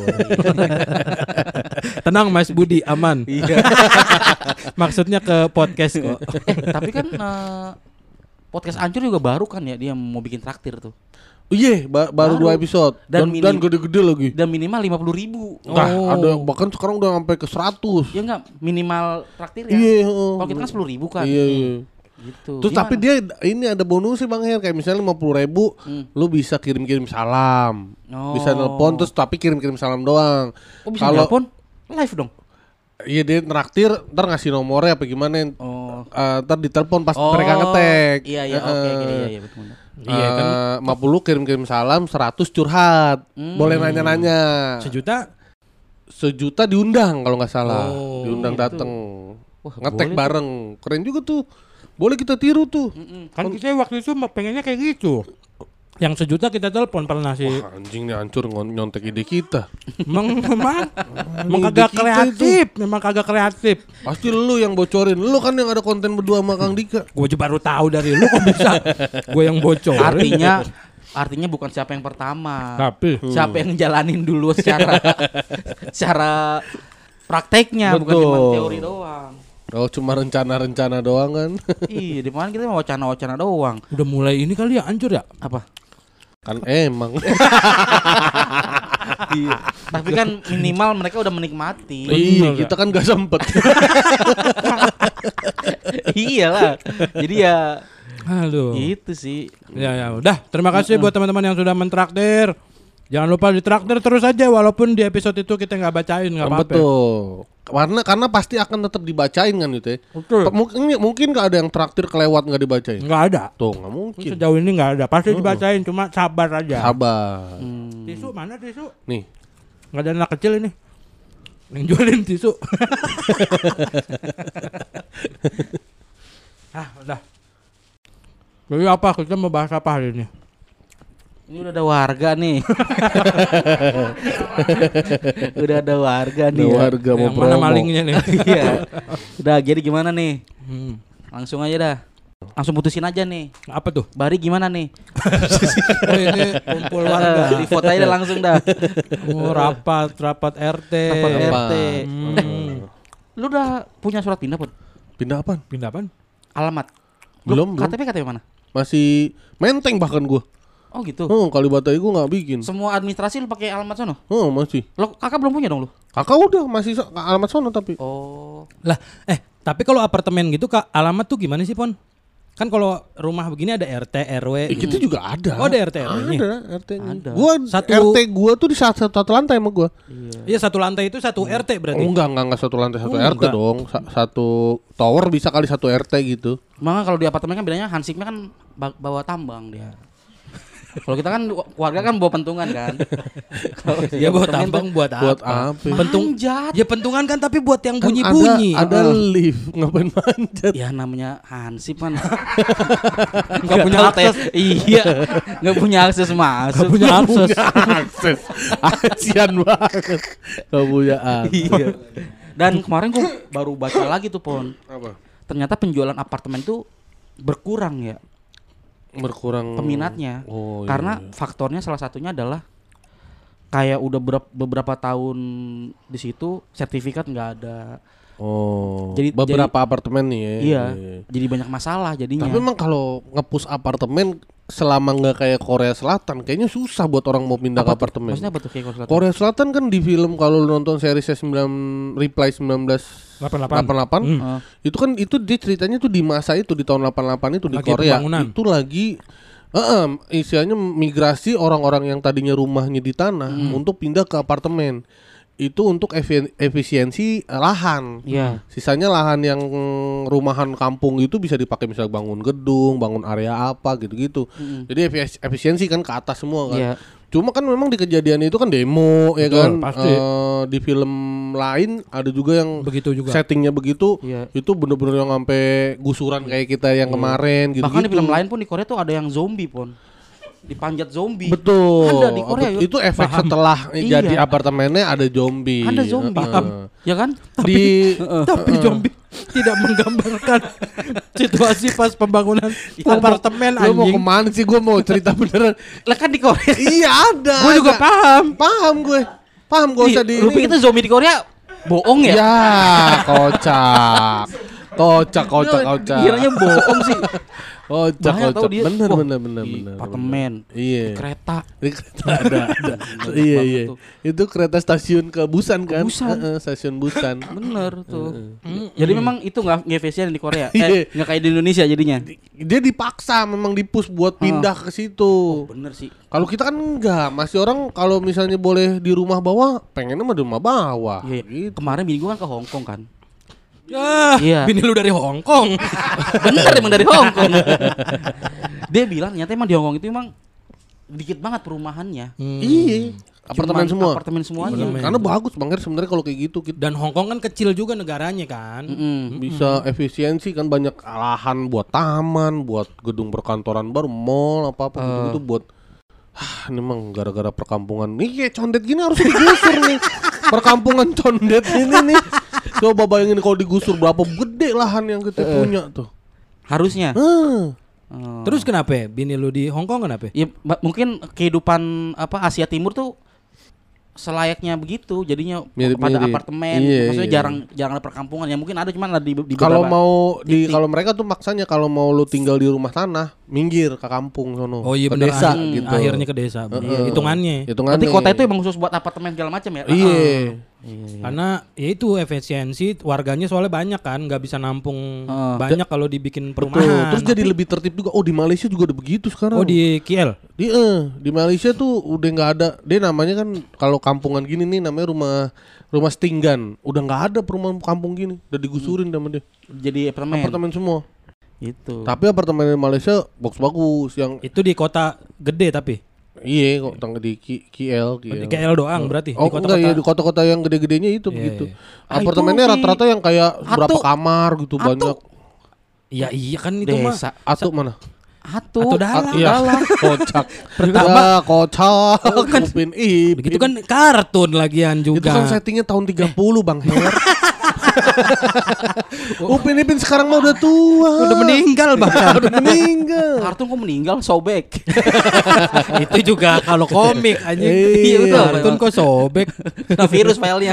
Tenang Mas Budi, aman. Iya. Maksudnya ke podcast kok. Eh, tapi kan eh, podcast Ancur juga baru kan ya, dia mau bikin traktir tuh. Oh iya, ba- baru, Baru. dua episode Dan dan minim- dan gede-gede lagi. Dan minimal lima puluh ribu. Nah, Oh. ada bahkan sekarang udah sampai ke seratus. Ya enggak, minimal traktir ya. Iya, heeh. Kalau kita kan sepuluh ribu kan. Iya, iya. Gitu. Terus Gimana? tapi dia ini ada bonusnya Bang Her, kayak misalnya lima puluh ribu Hmm. lu bisa kirim-kirim salam. Oh. Bisa nelpon terus tapi kirim-kirim salam doang. Oh, bisa Kalau nelpon live dong. iya dia traktir, ntar ngasih nomornya apa gimana, Oh. eh, ntar ditelepon pas Oh, mereka ngetek. Iya iya oke oke iya iya betul. Iya kan. Eh, lima puluh kirim-kirim salam, seratus curhat. Hmm. Boleh nanya-nanya. Sejuta Sejuta diundang kalau nggak salah. Oh, diundang gitu. dateng. Wah, Ngetek boleh bareng. Keren juga tuh. Boleh kita tiru tuh. kan kita waktu itu pengennya kayak gitu. Yang sejuta kita telepon pernah sih. Wah, anjing nih hancur ngon- nyontek ide kita. Memang memang memang Ide kagak kita kreatif, memang kagak kreatif. Pasti lu yang bocorin. Lu kan yang ada konten berdua sama Kang Dika. Gue juga baru tahu dari lu kok bisa. Gue yang bocor. Artinya artinya bukan siapa yang pertama. Tapi Siapa yang jalanin dulu secara secara prakteknya bukan Betul. cuma teori doang. Oh, cuma rencana-rencana doang kan. Iya, di mana kita mau wacana-wacana doang. udah mulai ini kali ya hancur ya. Apa? Kan emang. Iya. Tapi kan minimal mereka udah menikmati. Iya, kita kan gak sempet. Iyalah. Jadi ya Aduh. gitu sih. Ya ya udah. Terima kasih buat teman-teman yang sudah mentraktir. Jangan lupa ditraktir terus aja walaupun di episode itu kita nggak bacain nggak apa-apa. Betul. Karena karena pasti akan tetap dibacain kan itu ya. Betul. Mungkin mungkin gak ada yang traktir kelewat nggak dibacain. Nggak ada. Tuh, nggak mungkin. Sejauh ini nggak ada. Pasti dibacain cuma sabar aja. Sabar. Hmm. Tisu mana tisu? Nih. Nggak ada anak kecil ini. Yang jualin tisu. Ah udah. Jadi apa kita mau bahas apa hari ini? Ini udah ada warga nih. Udah ada warga nih. Ada ya. warga mau Yang mana promo. malingnya nih? Iya. Udah jadi gimana nih? Hmm. Langsung aja dah. Langsung putusin aja nih. Apa tuh? Bari gimana nih? Oh, ini kumpul warga. Di vote aja langsung dah. Oh, rapat, rapat R T. Rapat R T. Hmm. Eh, lu udah punya surat pindah pun? Pindah apaan? Pindah apaan? Alamat? Lu Belum, belum. K T P K T P mana? Masih menteng bahkan gua. Oh gitu. Oh, Kalibata gua nggak bikin. Semua administrasi lu pakai alamat sono? Oh, masih. Lo kakak belum punya dong lu? Kakak udah masih so- alamat sono tapi. Oh. Lah, eh, tapi kalau apartemen gitu Kak, alamat tuh gimana sih, Pon? Kan kalau rumah begini ada R T, R W. Eh, kita juga ada. Oh, ada R T R W-nya. Ada R T-nya. Ada. Gua Satu- R T gua tuh di satu, satu lantai sama gua. Iya, satu lantai itu satu R T berarti. Oh, enggak, enggak, enggak satu lantai satu Oh, R T enggak. dong. Sa- satu tower bisa kali satu R T gitu. Makanya kalau di apartemen kan bedanya hansipnya kan ba- bawa tambang dia. Kalau kita kan keluarga kan bawa pentungan kan. Kalau di Ya buat apartemen tambang tuh buat apa? Buat apa? Pentung. manjat. Ya pentungan kan tapi buat yang Kan bunyi-bunyi. Ada, ada Heeh. lift, ngapain manjat? Ya namanya hansip kan. Nggak punya tahu akses. teh. Iya. Enggak punya akses masuk. Nggak punya akses. Akses. Asian banget. Gak punya akses. Iya. Dan kemarin gua baru baca lagi tuh Pon. Apa? Ternyata penjualan apartemen tuh berkurang ya Berkurang peminatnya. Oh, iya, Karena iya. faktornya salah satunya adalah kayak udah berap- beberapa tahun di situ sertifikat nggak ada. Oh. Jadi- beberapa apartemen nih ya. Iya. Jadi banyak masalah jadinya. Tapi emang kalau nge-push apartemen selama nggak kayak Korea Selatan, kayaknya susah buat orang mau pindah Apa ke tuh? apartemen. Maksudnya apa tuh kayak Korea Selatan? Korea Selatan kan di film kalau lu nonton seriesnya sembilan Reply sembilan belas delapan puluh delapan. delapan puluh delapan Hmm. Uh, itu kan itu dia ceritanya tuh di masa itu di tahun delapan puluh delapan itu di Lagi Korea pembangunan. itu lagi Heeh, istilahnya migrasi orang-orang yang tadinya rumahnya di tanah Hmm. untuk pindah ke apartemen. Itu untuk efi- efisiensi eh, lahan. Iya. Sisanya lahan yang rumahan kampung itu bisa dipakai misalnya bangun gedung, bangun area apa gitu-gitu. Mm. Jadi efis- efisiensi kan ke atas semua kan. Iya. Cuma kan memang di kejadian itu kan demo ya Betul, kan. pasti. Eh, di film lain ada juga yang Begitu juga. settingnya begitu. Iya. Itu bener-bener yang sampai gusuran kayak kita yang kemarin gitu. Bahkan di film lain pun di Korea tuh ada yang zombie pun. Dipanjat zombie. Betul. Ada di Korea, Bet- yuk. Itu efek Paham. setelah Iya. jadi apartemennya ada zombie. Ada zombie. Heeh. Ya kan? Di Tapi zombie tidak menggambarkan situasi pas pembangunan apartemen Lu mau anjing. kemana sih? Gue mau cerita beneran. Lah kan di Korea. Iya ada. Gue juga ada. paham. Paham gue. Paham gue usah di. Lu pikir itu zombie di Korea bohong ya? Ya, kocak. Kocak, kocak, kocak. Kiranya bohong sih. Kocak, Bahaya tau kocak. dia. Bener, Wah, bener, bener, di bener. apartemen, bener. Iya. di kereta. Di kereta ada, ada. Iya, banget iya. tuh. Itu kereta stasiun ke Busan kan? Busan. Heeh, stasiun Busan. Bener tuh. Jadi memang itu nggak nggak efisien di Korea. Iya. Eh, nggak kayak di Indonesia jadinya. Dia dipaksa memang dipus buat pindah ke situ. Bener sih. Kalau kita kan enggak, masih orang kalau misalnya boleh di rumah bawah, pengennya mah di rumah bawah. Iya. Gitu. Kemarin bini gua kan ke Hong Kong kan. Ah, Iya. bini lu dari Hong Kong. Bener emang dari Hong Kong. Dia bilang ternyata emang di Hong Kong itu emang dikit banget perumahannya. Hmm. Iya. Apartemen Cuman semua. Apartemen semuanya. Apartemen. Karena bagus Bang Her sebenarnya kalau kayak gitu kita Dan Hong Kong kan kecil juga negaranya kan. Mm-mm. bisa efisiensi kan banyak lahan buat taman, buat gedung perkantoran baru, mall apa-apa gitu-gitu buat ah, ini emang gara-gara perkampungan. Nih kayak condet gini harus digusur nih. Perkampungan condet ini nih. Coba bayangin kalau digusur berapa gede lahan yang kita punya tuh. Harusnya. Hah. Oh. Terus kenapa ya? Bini lu di Hong Kong kenapa? Ya ba- mungkin kehidupan apa Asia Timur tuh selayaknya begitu jadinya pada Mirip-mirip. apartemen. Iya, Maksudnya iya. jarang jarang ada perkampungan. Ya mungkin ada cuman ada di, di Kalau beberapa mau di titik. kalau mereka tuh maksanya kalau mau lu tinggal di rumah tanah, minggir ke kampung sono. Oh iya ke benar. desa akhir- gitu. Akhirnya ke desa. Heeh. Hitungannya. Hitungannya. Berarti kota itu emang khusus buat apartemen segala macam ya? Iya. Iya. Karena ya itu efisiensi warganya soalnya banyak kan, nggak bisa nampung Heeh. banyak kalau dibikin Betul. perumahan. Terus jadi lebih tertib juga. Oh di Malaysia juga ada begitu sekarang. Oh di K L. Di eh, di Malaysia tuh udah nggak ada. Dia namanya kan kalau kampungan gini nih namanya rumah rumah setinggan. Udah nggak ada perumahan kampung gini. Udah digusurin sama dia. Jadi apartemen. Apartemen semua. Itu. Tapi apartemen di Malaysia bagus-bagus yang Itu di kota gede tapi. iya kok tangga di K- KL, Di KL. K L doang berarti. Oh di enggak kota-kota. ya di kota-kota yang gede-gedenya itu Iya, begitu. iya. Ah, Apartemennya itu si rata-rata yang kayak berapa Atu. kamar gitu Atu. banyak. Iya iya kan itu mah. Desa. Atu mana? Atu. Atu dalam. Atu, iya. Kocak. Pertama- Ya, kocak. Oh, kan- Upin Ipin. Begitu kan kartun lagian juga. Itu kan settingnya tahun tiga puluh Bang Her. Upin Ipin sekarang mah udah tua. Udah meninggal bahkan. Udah meninggal. Kartun kok meninggal sobek. Itu juga kalau komik anjing. Iya, betul, Kartun kok sobek. Kena virus filenya.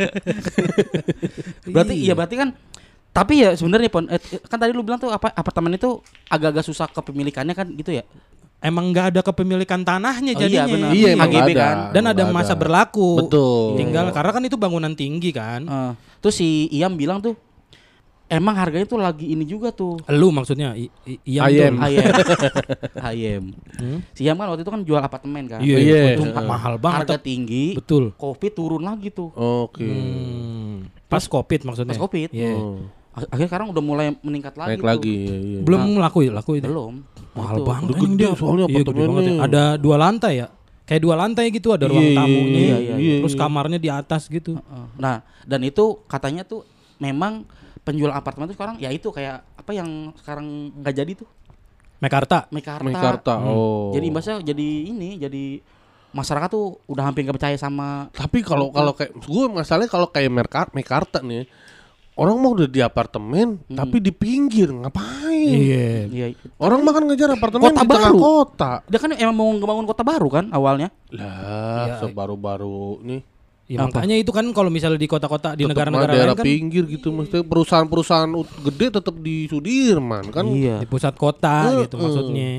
Berarti iya berarti kan tapi ya sebenarnya Pon eh, kan tadi lu bilang tuh apa apartemen itu agak-agak susah kepemilikannya kan gitu ya. Emang nggak ada kepemilikan tanahnya Oh, jadinya. iya, benar. Iya, emang H G B ada. kan. Dan Emang ada masa berlaku. Betul. Tinggal karena kan itu bangunan tinggi kan. Eh, terus si Iam bilang tuh emang harganya tuh lagi ini juga tuh. Lu maksudnya i, i, Iam Ayem. tuh. Ayem. Ayem. Hmm? Si Iam kan waktu itu kan jual apartemen kan. Iya, Iya. itu Iya. mahal banget. Harga tinggi. Betul. Covid turun lagi tuh. Oke. Hmm. Pas Covid maksudnya. Pas Covid. Iya. Oh. Ag- Akhirnya sekarang udah mulai meningkat lagi. Naik tuh. lagi. Iya, iya. Belum laku ya, laku itu. Belum. Mahal Itu. banget Udah anjing gede dia. soalnya Iya, gede apartemennya. banget ya. Ada dua lantai ya. Kayak dua lantai gitu ada ruang Iya, tamunya. iya, iya, iya. Terus kamarnya di atas gitu. Heeh. Nah, dan itu katanya tuh memang penjual apartemen tuh sekarang ya itu kayak apa yang sekarang nggak jadi tuh Mekarta. Mekarta. Mekarta. Oh. Jadi imbasnya jadi ini jadi masyarakat tuh udah hampir nggak percaya sama Tapi kalau kalau kayak gue masalahnya kalau kayak Mekarta, Mekarta nih orang mau udah di apartemen tapi di pinggir ngapain? Iya. iya. Orang makan ngejar apartemen Kota di tengah baru. kota. Dia kan emang mau ngebangun kota baru kan awalnya. Lah, Iya. sebaru-baru nih Ya, Apa? makanya itu kan kalau misalnya di kota-kota di tetep negara-negara mah daerah lain kan pinggir gitu maksudnya perusahaan-perusahaan ut- gede tetap di Sudirman kan. Iya. di pusat kota Heeh. gitu maksudnya.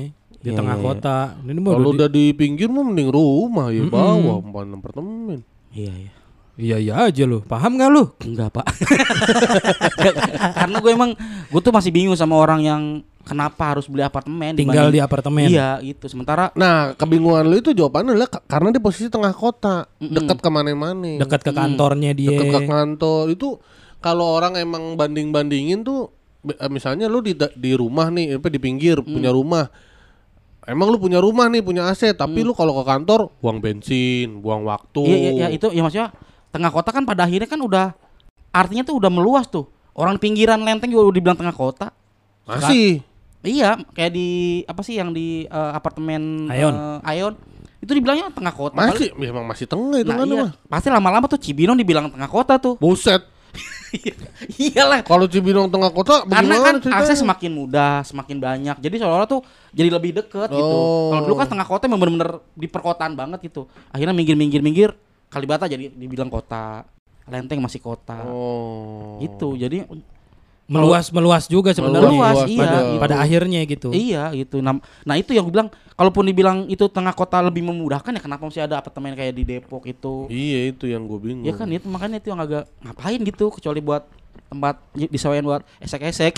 di Iya, tengah iya, kota. Ini mah Kalau udah di- udah di pinggir mah mending rumah ya Mm-mm. bawah bukan apartemen. Iya iya. iya iya aja lu. Paham gak lu? Enggak pak. Karena gue emang gue tuh masih bingung sama orang yang kenapa harus beli apartemen. Tinggal di dibanding- apartemen. Iya gitu. Sementara Nah, kebingungan lu itu jawabannya adalah ka- karena dia posisi tengah kota, dekat ke mana-mana. Dekat ke kantornya dia. Dekat ke kantor. Itu kalau orang emang banding-bandingin tuh be- eh, misalnya lu di da- di rumah nih, apa di pinggir punya rumah. Emang lu punya rumah nih, punya A C, tapi lu kalau ke kantor buang bensin, buang waktu. iya, iya, iya itu ya maksudnya tengah kota kan pada akhirnya kan udah artinya tuh udah meluas tuh. Orang pinggiran Lenteng juga udah dibilang tengah kota. Masih. Iya, kayak di apa sih yang di eh, apartemen Ion. eh, Ion itu dibilangnya tengah kota. Masih, memang masih tengah itu Nah, kan iya. mah. Pasti lama-lama tuh Cibinong dibilang tengah kota tuh. Buset. Iyalah. Kalau Cibinong tengah kota Karena bagaimana kan ceritanya? akses semakin mudah, semakin banyak. Jadi seolah-olah tuh jadi lebih deket gitu. Oh. Kalau dulu kan tengah kota memang bener-bener di perkotaan banget gitu. Akhirnya minggir-minggir-minggir, Kalibata jadi dibilang kota. Lenteng masih kota. Oh. Gitu. Jadi Meluas meluas juga sebenarnya. Meluas, Meluas iya. pada, gitu. pada akhirnya gitu. Iya gitu. Nah, nah itu yang gue bilang, kalaupun dibilang itu tengah kota lebih memudahkan ya kenapa masih ada apartemen kayak di Depok itu? Iya itu yang gue bingung. Ya kan itu makanya itu yang agak ngapain gitu kecuali buat tempat y- disewain buat esek-esek.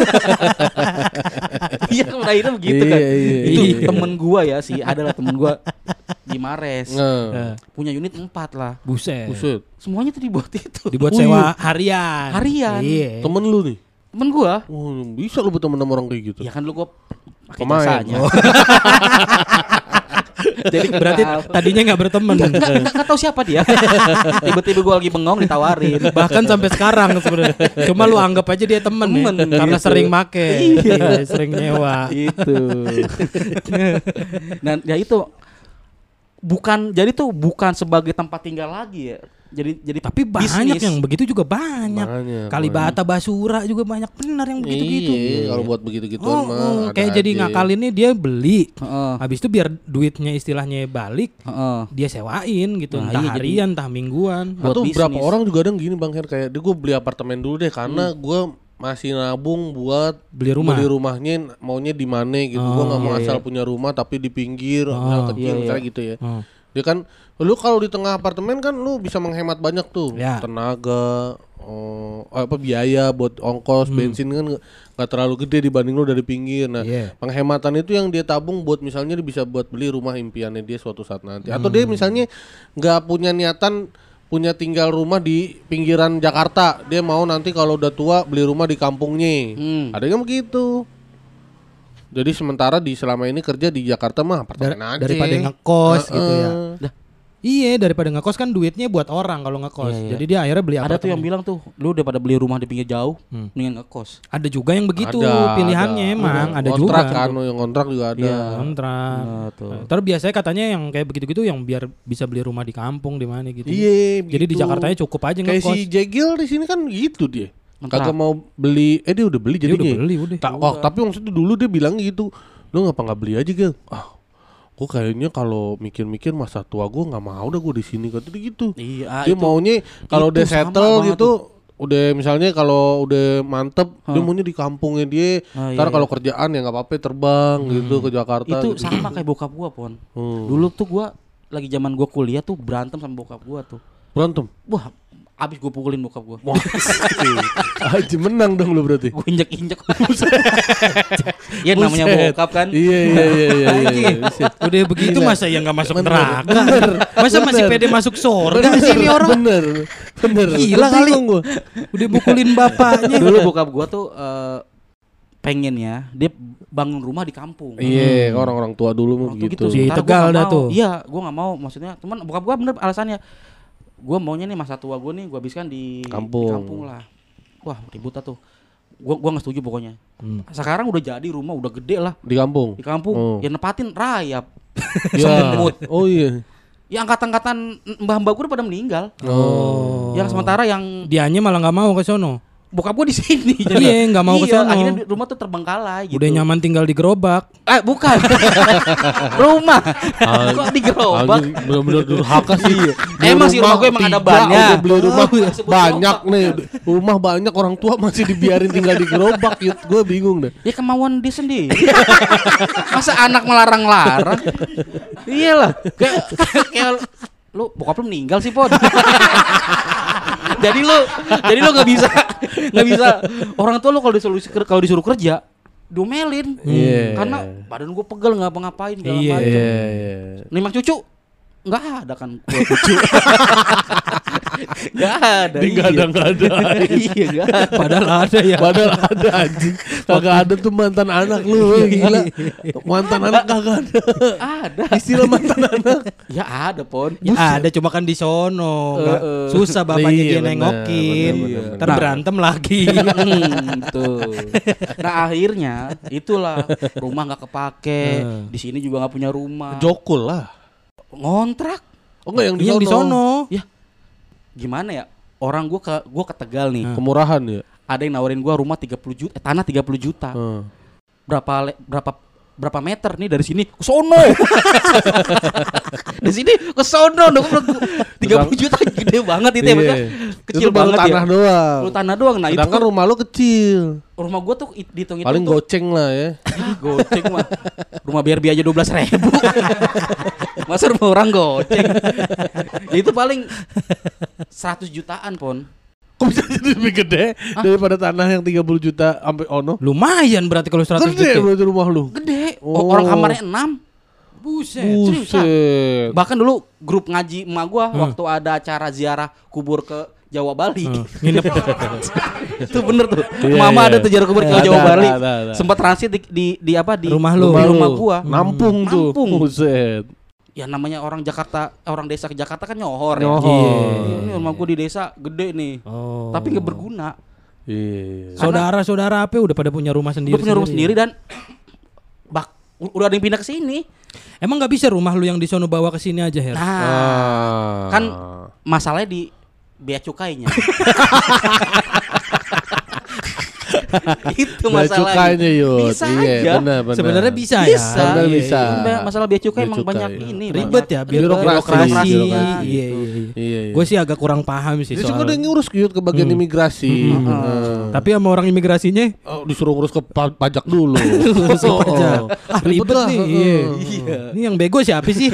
Iya udah itu begitu kan. Iya, iya, Itu iya. temen gua ya sih, adalah temen gua di Mares. Nah, Punya unit empat lah. Buset. buset. Semuanya tuh dibuat itu. Dibuat Oh, sewa harian. Harian. Iya. Temen lu nih. Temen gua. Oh, bisa lu berteman sama orang kayak gitu. Ya kan lu gua pakai Pemain. jasanya. Oh. Jadi Berarti tadinya nggak berteman. Nggak tahu siapa dia. Tiba-tiba gua lagi bengong ditawarin. Bahkan sampai sekarang sebenarnya. Cuma lu anggap aja dia temen, Temen, ya, karena gitu. sering make, Iya. iya, sering nyewa. Itu. Dan ya itu bukan jadi tuh bukan sebagai tempat tinggal lagi ya. Jadi jadi Tapi banyak bisnis. yang begitu juga banyak. Banyak, Kalibata Basura juga banyak benar yang begitu-gitu. Iya, kalau buat begitu-gituan Oh, mah oh, ada kayak jadi aja. ngakalinnya dia beli. Heeh. Habis itu biar duitnya istilahnya balik, Heeh. dia sewain gitu, Nah, entah iya, jadi- harian, entah mingguan. buat Atau bisnis. berapa orang juga ada yang gini Bang Her, kayak dia gue beli apartemen dulu deh karena Hmm. gue masih nabung buat Beli rumah. beli rumahnya maunya di mana gitu. Oh, Gue nggak mau iya, asal iya. punya rumah tapi di pinggir, Oh, yang kecil iya, iya. misalnya gitu ya. Oh. Dia kan lu kalau di tengah apartemen kan lu bisa menghemat banyak tuh Ya. tenaga, oh, apa biaya buat ongkos Hmm. bensin kan nggak- nggak terlalu gede dibanding lu dari pinggir. Nah, Iya. penghematan itu yang dia tabung buat misalnya dia bisa buat beli rumah impiannya dia suatu saat nanti. Atau Hmm. dia misalnya nggak punya niatan punya tinggal rumah di pinggiran Jakarta, dia mau nanti kalau udah tua beli rumah di kampungnya. Hmm. Ada yang begitu. Jadi sementara di selama ini kerja di Jakarta mah apartemen Dar- aja. daripada ngekos gitu ya. Dah. Iya, daripada ngekos kan duitnya buat orang kalau ngekos. Iya, iya. Jadi dia akhirnya beli Ada tuh apartemen. yang bilang tuh, lu daripada beli rumah di pinggir jauh, Hmm. mendingan ngekos. Ada juga yang begitu Ada, pilihannya ada. emang, ada kontrak juga. kan, yang kontrak juga ada. Iya. Kontrak. Nah, tuh. Terus biasanya katanya yang kayak begitu-gitu yang biar bisa beli rumah di kampung di mana gitu. Iya, Jadi di gitu. Jakartanya cukup aja Kayak ngekos. si Jegil di sini kan gitu dia. Kontrak. Kagak mau beli, eh dia udah beli Dia jadinya. udah beli udah. Ta- oh, tapi maksudnya dulu dia bilang gitu. Lu ngapa nggak beli aja Gil? Ah, gue kayaknya kalau mikir-mikir masa tua gue nggak mau dah gue di sini kata dia gitu. Iya, Dia itu. maunya kalau itu udah sama settle banget gitu, udah misalnya kalau udah mantep, dia Hah. maunya di kampungnya dia. Ah, Ntar iya, kalau iya. kerjaan ya nggak apa-apa terbang gitu ke Jakarta. Itu gitu. sama kayak bokap gua, Pon. Hmm. Dulu tuh gua lagi zaman gua kuliah tuh berantem sama bokap gua tuh. Berantem. Wah, abis gua pukulin bokap gua. Wah, Aji menang dong lu berarti. Gua injek-injek. Ya namanya Buset. bokap kan. Iya iya iya iya. iya. Buset. Udah begitu Gila. masa ya nggak masuk Bener, neraka? bener, Masa masih bener. pede masuk surga sih ini orang? Bener, bener. Gila Gua kali. bingung gua. Udah mukulin bapaknya. Dulu bokap gua tuh eh, pengen ya dia bangun rumah di kampung. Iya, orang-orang tua dulu mah Waktu gitu. Di Sementara gua Tegal nggak dah mau. tuh. Iya, gua nggak mau. Maksudnya, cuman bokap gua bener alasannya. Gua maunya nih masa tua gua nih gua habiskan di Kampung. di kampung lah. Wah, ribut lah tuh. Gua gua nggak setuju pokoknya. Hmm. Sekarang udah jadi rumah udah gede lah Di kampung. di kampung. Oh. Ya nepatin rayap. Ya. Semut. Oh iya. Ya angkatan-angkatan mbah-mbah gua udah pada meninggal. Oh. Yang sementara yang Dianya malah nggak mau ke sono. bokap gua di sini. Iya, nggak mau ke Iya, sono. akhirnya di- rumah tuh terbengkalai gitu. Udah nyaman tinggal di gerobak. Eh, bukan. Rumah. Kok di gerobak? Anjing, bener-bener durhaka sih. Beli Emang sih rumah gue emang ada tiga, bannya. udah beli rumah Oh, iya, sebut banyak nih. Rumah banyak, orang tua masih dibiarin tinggal di gerobak. Gue bingung deh. Ya kemauan dia sendiri. Masa anak melarang-larang? Iyalah. Kayak kayak lu bokap lu meninggal sih, Pon. jadi lu jadi lu nggak bisa nggak bisa orang tua lu kalau disuruh kalau disuruh kerja domelin. Iya. Karena badan gue pegel nggak ngapa-ngapain segala Iya, macem. Iya, iya. Nimang cucu nggak ada kan gua cucu. Nggak ada. Nggak ada, nggak ada. Iya nggak ada. Padahal ada ya. Padahal ada anjing. Kagak ada tuh mantan anak lu. Gila. Mantan anak kagak ada. Ada. Istilah mantan anak. Ya ada, Pon. Ya, ada cuma kan di sono. Nggak- Eh, eh. susah bapaknya Iya, dia benar, nengokin. benar, benar, Ntar benar. berantem lagi. Hmm, tuh. Nah akhirnya itulah rumah nggak kepake. Hmm. Di sini juga nggak punya rumah. Jokul lah. Ngontrak. Oh enggak yang di Yang di sono. sono. Ya gimana ya? Orang gua ke gua ke Tegal nih. Kemurahan ya. Ada yang nawarin gua rumah tiga puluh juta, eh, tanah tiga puluh juta. Hmm. Berapa le- berapa berapa meter nih dari sini ke sono? Dari sini ke sono dong. tiga puluh juta gede banget itu ya, maksudnya Iya. kecil Itu baru banget tanah ya. doang. Lu tanah doang. Nah, Sedangkan itu rumah lu kecil. rumah gua tuh it- dihitung itu Paling tuh goceng lah ya. ah, goceng mah. Rumah B R B aja dua belas ribu. Masa rumah orang goceng. Ya itu paling seratus jutaan, Pon. Kok bisa jadi lebih gede daripada tanah yang tiga puluh juta sampai ono? Lumayan berarti kalau seratus Gede juta. berarti rumah lu. Gede. Oh. Orang kamarnya enam. Buset. Buset. Bahkan dulu grup ngaji emak gua Hmm. waktu ada acara ziarah kubur ke Jawa Bali. Hmm, nginep. Itu bener tuh. Iya, Mama iya. ada tuh ziarah kubur ke Ada, Jawa ada, Bali. ada, ada. Sempat transit di, di di apa di Rumah lu. di rumah gua. Nampung tuh. Nampung. Buset. Ya namanya orang Jakarta, orang desa ke Jakarta kan nyohor ya. Nyohor. Iya, ini rumah gua di desa gede nih. Oh. Tapi nggak berguna. Iya. Saudara-saudara apa udah pada punya rumah sendiri. Udah punya rumah sendiri dan bak u- udah ada yang pindah ke sini. Emang nggak bisa rumah lu yang di sono bawa ke sini aja, Her? Nah, Ah. kan masalahnya di bea cukainya. Itu Bea masalahnya. cukainya, Yud. Bisa Iya, aja. benar, benar. Sebenarnya bisa, Bisa. ya. Sebenarnya Iya, bisa. iya. Mbak, masalah bea cukai Bea emang cukai. banyak ini. Ribet ya, banyak- birokrasi. birokrasi. Birokrasi. Iya, iya, iya. Iya, iya. Gue sih agak kurang paham sih Dia juga soal. udah ngurus Yud ke bagian Hmm. imigrasi. Heeh. Tapi sama orang imigrasinya Oh, disuruh ngurus ke pa- pajak dulu. Ngurus ke pajak. Ah, ribet lah, nih. heeh. Iya. Ini yang bego siapa sih?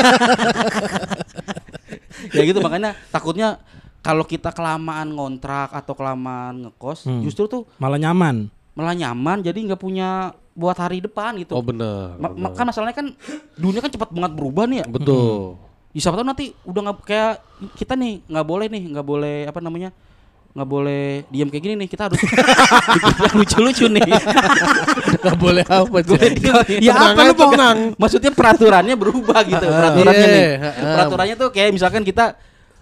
Ya gitu makanya takutnya kalau kita kelamaan ngontrak atau kelamaan ngekos, Hmm. justru tuh Malah nyaman. malah nyaman jadi nggak punya buat hari depan gitu. Oh benar. Ma- ma- benar. kan masalahnya kan dunia kan cepat banget berubah nih ya. Betul. Ya, siapa tahu nanti udah nggak kayak kita nih nggak boleh nih nggak boleh apa namanya nggak boleh diam kayak gini nih kita harus bikin yang lucu-lucu nih. Gak boleh apa sih. Ya Tenang apa lu aja, mau? tenang. Maksudnya peraturannya berubah gitu peraturannya Iya, nih. heeh. Peraturannya tuh kayak misalkan kita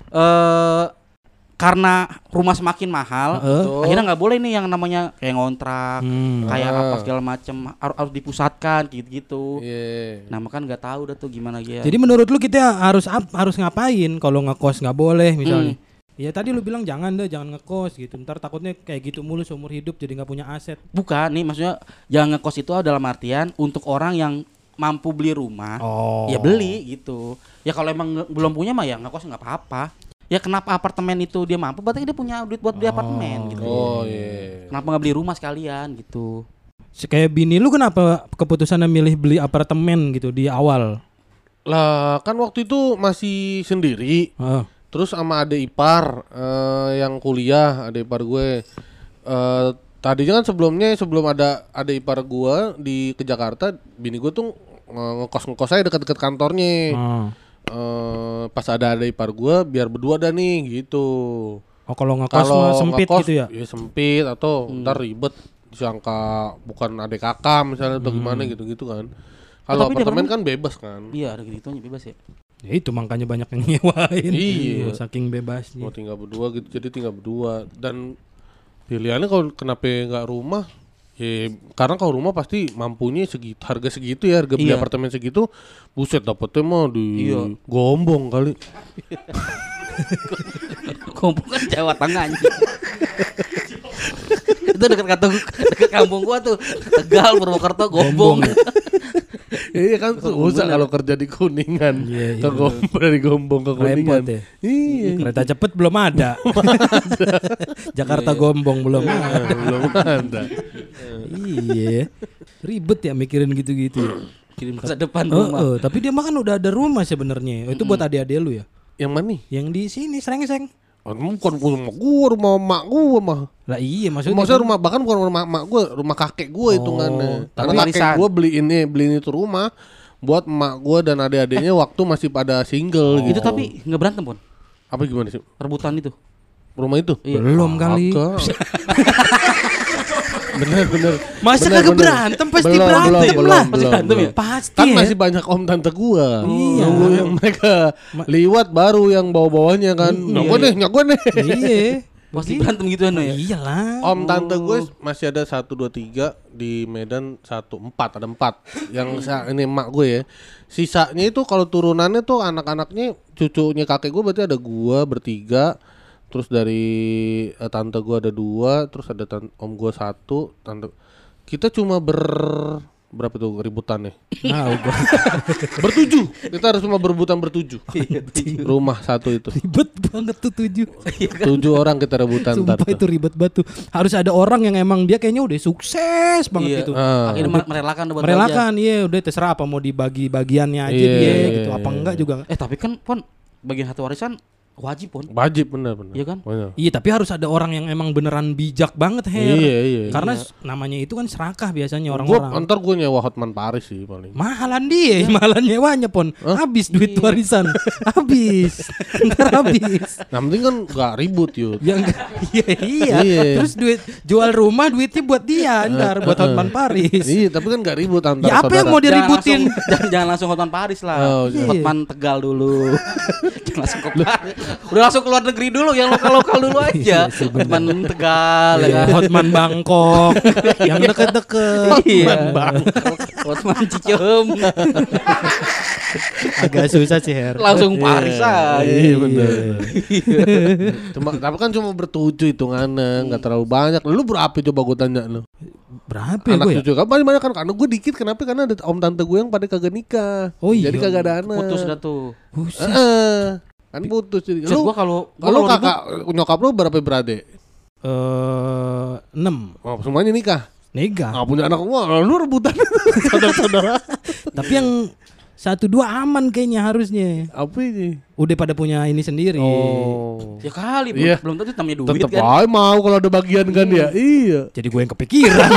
eh karena rumah semakin mahal, Heeh. akhirnya nggak boleh nih yang namanya kayak ngontrak, Hmm. kayak Ah. apa segala macem harus, harus dipusatkan gitu-gitu. Iya. Nah makanya nggak tahu dah tuh gimana ya. Jadi menurut lu kita harus ap- harus ngapain kalau ngekos nggak boleh misalnya? Hmm. Ya tadi lu bilang jangan deh, jangan ngekos gitu. Ntar takutnya kayak gitu mulu seumur hidup jadi nggak punya aset. Bukan nih maksudnya yang ngekos itu dalam artian untuk orang yang mampu beli rumah, Oh. ya beli gitu. Ya kalau emang nge- belum punya mah ya ngekos nggak apa-apa. Ya kenapa apartemen itu dia mampu? Berarti dia punya duit buat beli apartemen gitu. Oh iya. Kenapa nggak beli rumah sekalian gitu? Se- Kayak bini lu kenapa keputusannya milih beli apartemen gitu di awal? Lah kan waktu itu masih sendiri. Heeh. Terus sama adik ipar eh, yang kuliah, adik ipar gue. Eh, tadinya kan sebelumnya sebelum ada adik ipar gue di ke Jakarta, bini gue tuh nge- ngekos-ngekos aja dekat-dekat kantornya. Oh. Eh, pas ada adik ipar gue biar berdua dah nih gitu. Oh kalau ngekos mah sempit ngekos, gitu ya? Ya sempit atau ntar ribet disangka bukan adik kakak misalnya atau gimana gitu-gitu kan. Kalau tapi di apartemen apartemen- kan bebas kan. Iya ada gitu bebas ya. Ya itu makanya banyak yang nyewain. Iya. Saking bebasnya. Mau tinggal berdua gitu, jadi tinggal berdua. Dan pilihannya kalau kenapa nggak rumah? Ya karena kalau rumah pasti mampunya segitu, harga segitu ya, harga beli Iya. apartemen segitu, buset dapetnya mah di Iya. gombong kali. Kumpul kan Jawa Tengah anjing. Itu dekat kampung dekat kampung gua tuh. Tegal, Purwokerto, Gombong. Iya kan susah kalau kerja di Kuningan. Iya, iya. Ke Gombong, dari Gombong ke Kuningan. Repot ya. Iya. Kereta cepet belum ada. Jakarta Gombong belum ada. Belum ada. Iya. Ribet ya mikirin gitu-gitu. Kirim masa depan Oh, rumah. oh, tapi dia mah kan udah ada rumah sebenarnya. Itu buat adik-adik lu ya. Yang mana nih? Yang di sini Srengseng. Oh, bukan rumah gua, rumah mak gua mah. Lah iya maksudnya. Maksudnya kan- rumah bahkan bukan rumah mak gua, rumah kakek gua hitungannya. tapi Karena kakek warisan. gua beliin nih, beliin itu rumah buat emak gua dan adik-adiknya waktu masih pada single gitu. Itu tapi nggak berantem pun. Apa gimana sih? Rebutan itu. Rumah itu? Iya. Belum kali. Kagak. Bener bener. Masa Bener, kagak bener. berantem pasti Belum, berantem belum, lah. belum, Pasti belum, berantem belum. ya? Pasti Kan ya. masih banyak om tante gua. Iya. Nunggu yang mereka liwat baru yang bawa-bawanya kan. Nah, gua nih, nyak gua nih. Iya. Pasti berantem gitu kan ya. Iyalah. Om tante gue masih ada satu dua tiga di Medan satu empat ada empat yang sa- ini emak gue ya. Sisanya itu kalau turunannya tuh anak-anaknya cucunya kakek gue berarti ada gua bertiga. Terus dari eh, tante gue ada dua, terus ada tan- om gue satu, tante kita cuma ber berapa tuh ributannya? Nah, gua Bertujuh. Kita harus cuma berebutan bertujuh. Rumah satu itu. ribet banget tuh tujuh. Tujuh orang kita rebutan Sumpah ntar tuh. itu ribet banget tuh. Harus ada orang yang emang dia kayaknya udah sukses banget Iya. gitu. Ah. Akhirnya mer- merelakan buat Merelakan, iya udah terserah apa mau dibagi bagiannya aja Iya, dia iya, gitu. Apa iya. enggak juga. aja. Eh tapi kan pon bagian harta warisan wajib pon. Wajib bener bener. Iya kan? Bener. Iya tapi harus ada orang yang emang beneran bijak banget Her. Iya iya. Karena s- namanya itu kan serakah biasanya Gua orang-orang. ntar gue nyewa Hotman Paris sih paling. Mahalan dia, mahalan nyewanya pon. Habis duit warisan. Habis. Ntar habis. Nah penting kan gak ribut yuk. Ya enggak. Iya, iya. Iya. Terus duit jual rumah duitnya buat dia ntar buat Hotman Paris. Iya tapi kan gak ribut antar Ya apa yang saudara. mau diributin? Jangan langsung, jangan, jangan langsung Hotman Paris lah. Oh, iya. Hotman Tegal dulu. Jangan langsung ke Paris. Udah langsung keluar negeri dulu yang lokal-lokal dulu aja. Hotman Tegal ya. Ya, Hotman Bangkok yang deket-deket. Iya. Hotman Ciceum. Agak susah sih Her. Langsung Paris aja. Iya bener. Cuma tapi kan cuma bertujuh hitungannya, nggak terlalu banyak. Lu berapa coba gue tanya lu? Berapa ya Anak gue ya? cucu kan paling banyak kan karena gue dikit kenapa? Karena ada om tante gue yang pada kagak nikah. Oh iya. Jadi kagak ada anak. Putus dah tuh. Buset. Heeh. Kan putus jadi. Set, Lu gua kalau gua kalau kalau kakak nyokap lu berapa beradik? Eh, enam. Oh, semuanya nikah. Nikah. Nggak punya anak gua, lu rebutan saudara-saudara. Tapi yang satu dua aman kayaknya harusnya. Apa ini? Udah pada punya ini sendiri. Oh. ya kali belum, Iya. belum tentu namanya duit Tetep kan. aja mau kalau ada bagian kan ya. Iya. Jadi gue yang kepikiran.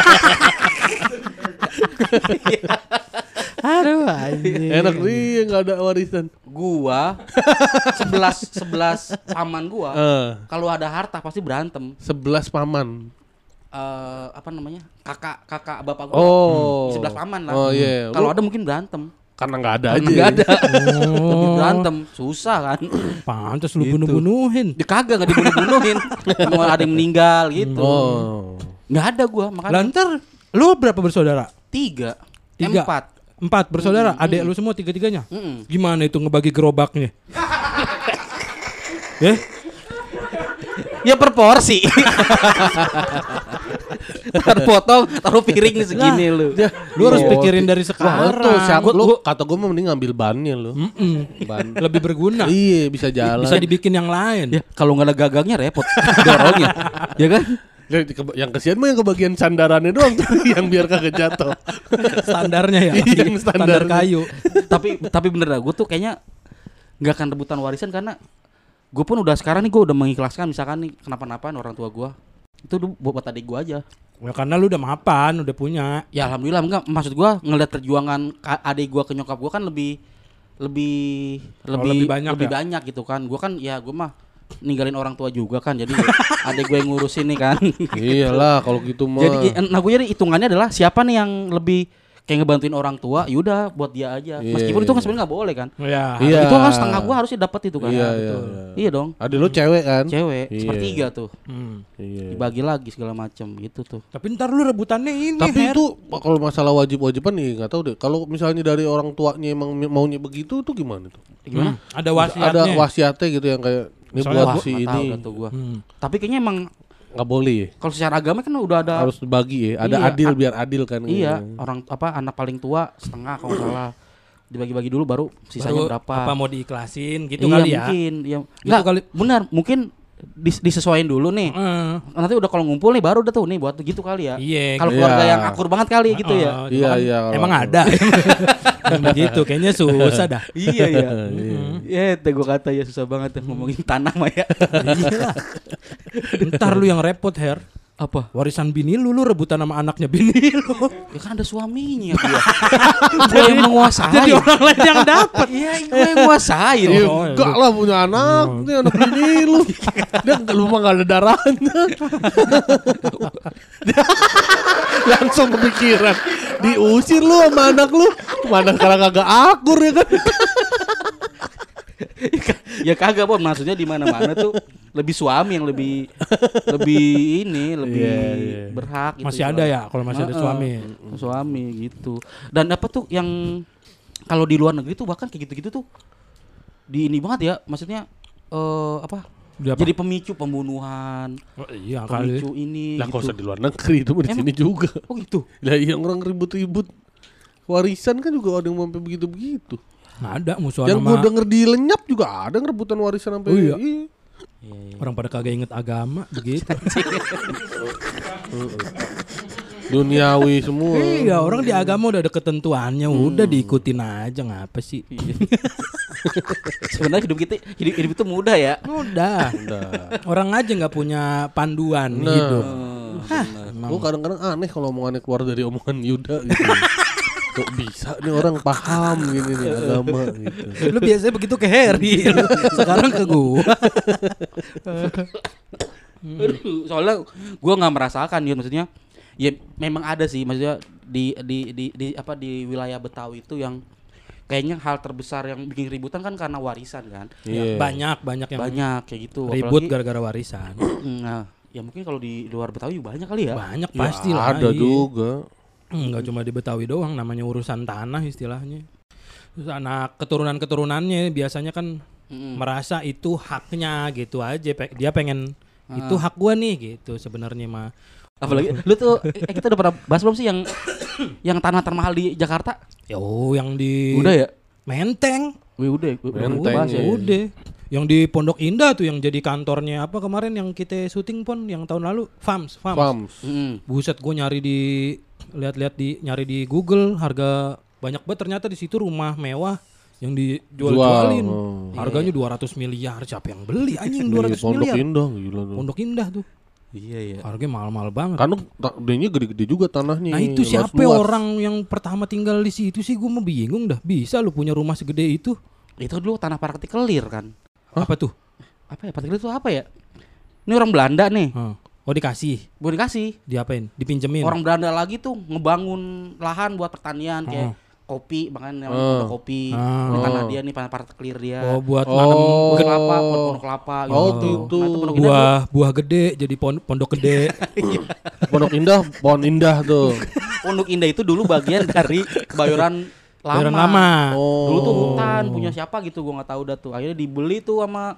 Aduh anjing. Enak nih nggak ada warisan. Gua sebelas sebelas paman gua. Eh, Kalau ada harta pasti berantem. sebelas paman. Eh apa namanya? Kakak kakak bapak gua. Oh. Di sebelah paman lah. Oh iya. Kalau Lu- ada mungkin berantem. karena nggak ada Karena aja. nggak ada. Oh. Lebih berantem, susah kan? Pantes lu Gitu. bunuh-bunuhin. Dia kagak nggak dibunuh-bunuhin. Mau ada yang meninggal gitu. Oh. Nggak ada gua makanya. Lantar lu berapa bersaudara? Tiga. Tiga. Empat. Empat bersaudara, adek lu semua tiga-tiganya. Mm-mm. Gimana itu ngebagi gerobaknya? Ya? Ya per porsi. Taruh potong, taruh piring segini lu. Lu harus Oh, pikirin dari Wah, sekarang. tuh siapa Gua- lu gua- kata gue mending ngambil bannya lu. Mm-mm. Ban. Lebih berguna. Iya, bisa jalan. Bisa dibikin yang lain. Ya kalau nggak ada gagangnya repot dorongnya, ya kan? Ya, ke- yang kesian mah yang kebagian sandarannya doang tuh yang biar kagak jatuh. Standarnya ya. Iya, yang standar standar. kayu. tapi tapi bener dah, gue tuh kayaknya nggak akan rebutan warisan karena gue pun udah sekarang nih gue udah mengikhlaskan misalkan nih kenapa-napaan orang tua gue itu tuh buat adik gue aja. Ya karena lu udah mapan, udah punya. Ya alhamdulillah enggak, maksud gue ngeliat perjuangan ka- adik gue ke nyokap gue kan lebih lebih lebih lebih banyak lebih ya? banyak gitu kan. Gue kan ya gue mah ninggalin orang tua juga kan, jadi adik gue yang ngurusin nih kan. Iyalah kalau gitu mah. Jadi nah gue jadi hitungannya adalah siapa nih yang lebih kayak ngebantuin orang tua, yaudah buat dia aja. Iya, Meskipun itu kan iya. sebenarnya nggak boleh kan. Ya. Iya. Itu kan setengah gua harusnya dapat itu kan. Iya, Ya, iya, betul. iya. Iya dong. Adik lu cewek kan? Cewek Iya. sepertiga tuh. Hmm. Iya. Dibagi lagi segala macam gitu tuh. Tapi ntar lu rebutannya ini. Tapi Her. itu kalau masalah wajib-wajiban nih nggak tahu deh. Kalau misalnya dari orang tuanya emang maunya begitu tuh gimana tuh? Gimana? ada wasiatnya. Ada wasiatnya gitu yang kayak ini Soalnya buat Wah, si nggak tahu ini. dah tuh gua. Hmm. Tapi kayaknya emang nggak boleh. Kalau secara agama kan udah ada Harus dibagi ya. Ada Iya, adil a- biar adil kan. iya, orang apa anak paling tua setengah kalau nggak salah. Dibagi-bagi dulu baru sisanya Baru berapa. apa mau diikhlasin gitu iya, kali ya. mungkin. Iya. Gitu Nggak, kali. benar, mungkin dis- disesuaiin dulu nih. Heeh. Nanti udah kalau ngumpul nih baru udah tuh nih buat gitu kali ya. Iya. Kalau Iya. keluarga yang akur banget kali gitu ya. Oh, Iya, emang- iya, kalau- Emang ada. Yang begitu kayaknya susah dah. Iya ya. Iya. Ya, teh gua kata ya susah banget ya ngomongin tanah mah ya. Iya. Ntar lu yang repot, Her. Apa? Warisan bini lu, lu rebutan sama anaknya bini lu. Ya kan ada suaminya gua. Gua yang menguasai. Jadi orang lain yang dapat. Iya, gua yang nguasain. Iya, Oh, enggak lah punya anak, ini anak ini lu. Dia lu mah enggak ada darahnya. Langsung kepikiran, diusir lu sama anak lu. Mana sekarang kagak akur ya kan. Ya kagak, Bon, maksudnya di mana-mana tuh lebih suami yang lebih lebih ini, lebih Iya, iya. berhak gitu. Masih ada ya kalau masih ada Heeh. suami. Suami gitu. Dan apa tuh yang kalau di luar negeri tuh bahkan kayak gitu-gitu tuh di ini banget ya, maksudnya eh apa? Dia apa? Jadi pemicu pembunuhan, Oh, iya kali. pemicu ini Lah kok gitu. usah di luar negeri itu mah di Emang? sini juga. Oh gitu. Lah yang orang ribut-ribut warisan kan juga ada yang sampai begitu-begitu. Nggak ada musuhan Yang sama gua denger di Lenyap juga ada yang rebutan warisan sampai Oh iya? Iya. orang pada kagak inget agama begitu. Duniawi semua. Iya, orang di agama udah ada ketentuannya, udah diikutin aja ngapa sih? Sebenarnya hidup kita hidup, hidup itu mudah ya. Udah. Udah. Orang aja nggak punya panduan Nah. hidup. Hah, Gue kadang-kadang aneh kalau omongannya keluar dari omongan Yuda gitu. Kok bisa nih orang paham gini nih agama gitu. Lu biasanya begitu ke Harry, lu sekarang ke gua. Aduh, soalnya gua nggak merasakan ya, maksudnya ya memang ada sih, maksudnya di di di, di apa di wilayah Betawi itu yang kayaknya hal terbesar yang bikin ributan kan karena warisan kan. Iya. Banyak banyak yang Banyak kayak gitu. ribut Apalagi- gara-gara warisan. Nah, ya mungkin kalau di luar Betawi banyak kali ya. Banyak Ya, pasti lah. ada iya. juga. Enggak cuma di Betawi doang, namanya urusan tanah istilahnya. Terus anak keturunan-keturunannya biasanya kan Mm-mm. merasa itu haknya gitu aja. Pe- Dia pengen itu hak gua nih gitu sebenarnya mah. Apalagi lu tuh eh, kita udah pernah bahas belum sih yang yang tanah termahal di Jakarta? Yo yang di Udah ya? Menteng. Wih, udah, udah Menteng, bahas ya. iya. Udah. Yang di Pondok Indah tuh yang jadi kantornya apa kemarin yang kita syuting pon yang tahun lalu Fams, Fams. Pams. Mm-mm. Buset gue nyari di lihat-lihat di nyari di Google harga banyak banget ternyata di situ rumah mewah yang dijual-jualin. Jual, oh. Harganya dua ratus miliar. Siapa yang beli anjing Di dua ratus Pondok miliar? Indah gila tuh. Pondok Indah tuh. Iya, iya. Harganya mahal-mahal banget. Karena ta- dia gede-gede juga tanahnya. Nah itu siapa luas-luas. orang yang pertama tinggal di situ sih gue mau bingung dah. Bisa lu punya rumah segede itu? Itu dulu tanah partikelir kan. Apa tuh? Apa ya? Partikelir itu apa ya? Ini orang Belanda nih. Hah. Oh dikasih, Bukan dikasih. diapain? Dipinjemin. Orang Belanda lagi tuh ngebangun lahan buat pertanian kayak kopi, makanya Oh. namanya kopi. Oh. Ini tanah dia nih, tanah partikelir dia. Oh buat Oh. nanam Pohon Oh. kelapa, pohon pohon kelapa gitu. Oh, Nah, gitu. itu Pondok Indah tuh buah buah gede jadi pon- pondok gede. Pondok Indah, pohon indah tuh. Pondok Indah itu dulu bagian dari Kebayoran lama. Bayoran lama. Oh. Dulu tuh hutan punya siapa gitu gua nggak tahu dah tuh. Akhirnya dibeli tuh sama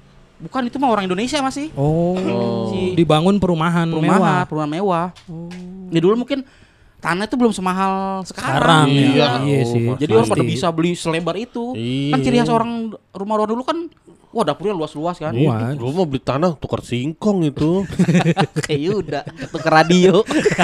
bukan itu mah orang Indonesia masih. Oh, Si- dibangun perumahan, Perumahan, mewah. perumahan mewah. Ya dulu mungkin tanah itu belum semahal Sekarang sekarang. Iya. ya. Iya Oh, sih. pasti. Jadi orang pada bisa beli selebar itu. Iya. Kan ciri khas orang rumah-rumah dulu kan wah dapurnya luas-luas kan. Wah. Lu mau beli tanah tukar singkong itu. Kayak udah tuker radio.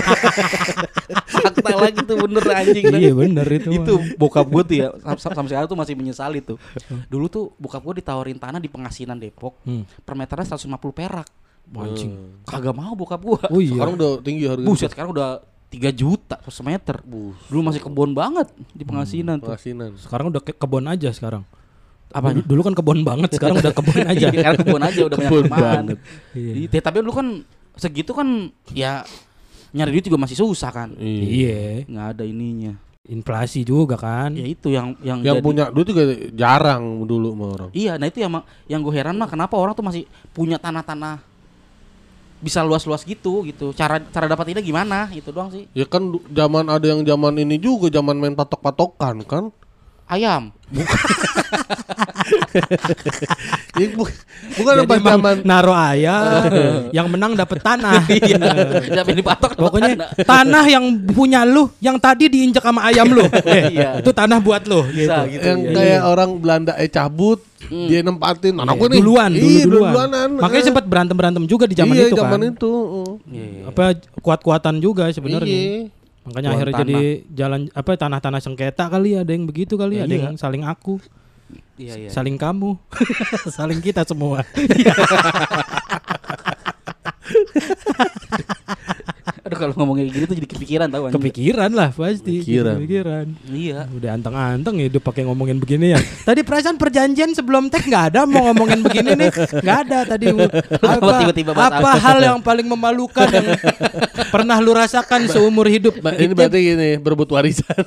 Fakta lagi tuh bener anjing. Iya bener itu. Itu bokap gue tuh ya sam- sam- sampai sekarang tuh masih menyesali tuh. Dulu tuh bokap gue ditawarin tanah di Pengasinan Depok. Hmm. Per meternya seratus lima puluh perak. Mancing. Kagak mau bokap gue. Oh iya. Sekarang udah tinggi harganya. Buset sekarang udah tiga juta per semeter. Dulu masih kebon banget di Pengasinan tuh. Pengasinan. Sekarang udah ke kebon aja sekarang. Apanya? Dulu kan kebon banget, sekarang udah kebon aja. Iya, sekarang kebon aja udah banyak Kebon teman. banget. Iya. Iya, tapi dulu kan segitu kan ya nyari duit juga masih susah kan. Iya. Nggak ada ininya. Inflasi juga kan. Ya itu yang yang Yang jadi- punya duit juga jarang dulu sama orang. Iya, nah itu yang ma- yang gue heran mah kenapa orang tuh masih punya tanah-tanah bisa luas-luas gitu gitu. Cara cara dapatinnya gimana? Itu doang sih. Ya kan du- zaman ada yang zaman ini juga zaman main patok-patokan kan. Ayam. Ya, bu- bukan Jadi pas emang zaman naruh ayam, yang menang dapat tanah. Iya. Siapa yang dipatok? Pokoknya tanah. tanah yang punya lu, yang tadi diinjak sama ayam lu. Eh, Iya. itu tanah buat lu. Bisa Gitu. gitu. yang Iya. kayak orang Belanda eh cabut, dia nempatin anak gue nih. Duluan, dulu Iya, duluan. duluanan. Makanya Eh. sempat berantem berantem juga di zaman iya, itu zaman kan. itu. uh. Iya, iya. Apa kuat-kuatan juga sebenarnya. Iya. Makanya Tuan akhirnya tanah. jadi jalan apa tanah-tanah sengketa kali ada yang begitu kali, ada Iya. yang saling aku, Iya, iya. saling kamu, saling kita semua. Aduh kalau ngomongin gini tuh jadi kepikiran tahu anjing. Kepikiran lah pasti. Kepikiran. Kepikiran. Iya. Udah anteng-anteng hidup pakai ngomongin begini ya. Tadi perasaan perjanjian sebelum tag nggak ada mau ngomongin begini nih, nggak ada tadi. Apa, tiba-tiba bahas apa hal yang paling memalukan yang pernah lu rasakan seumur hidup? Ba- Ini berarti gini, berebut warisan.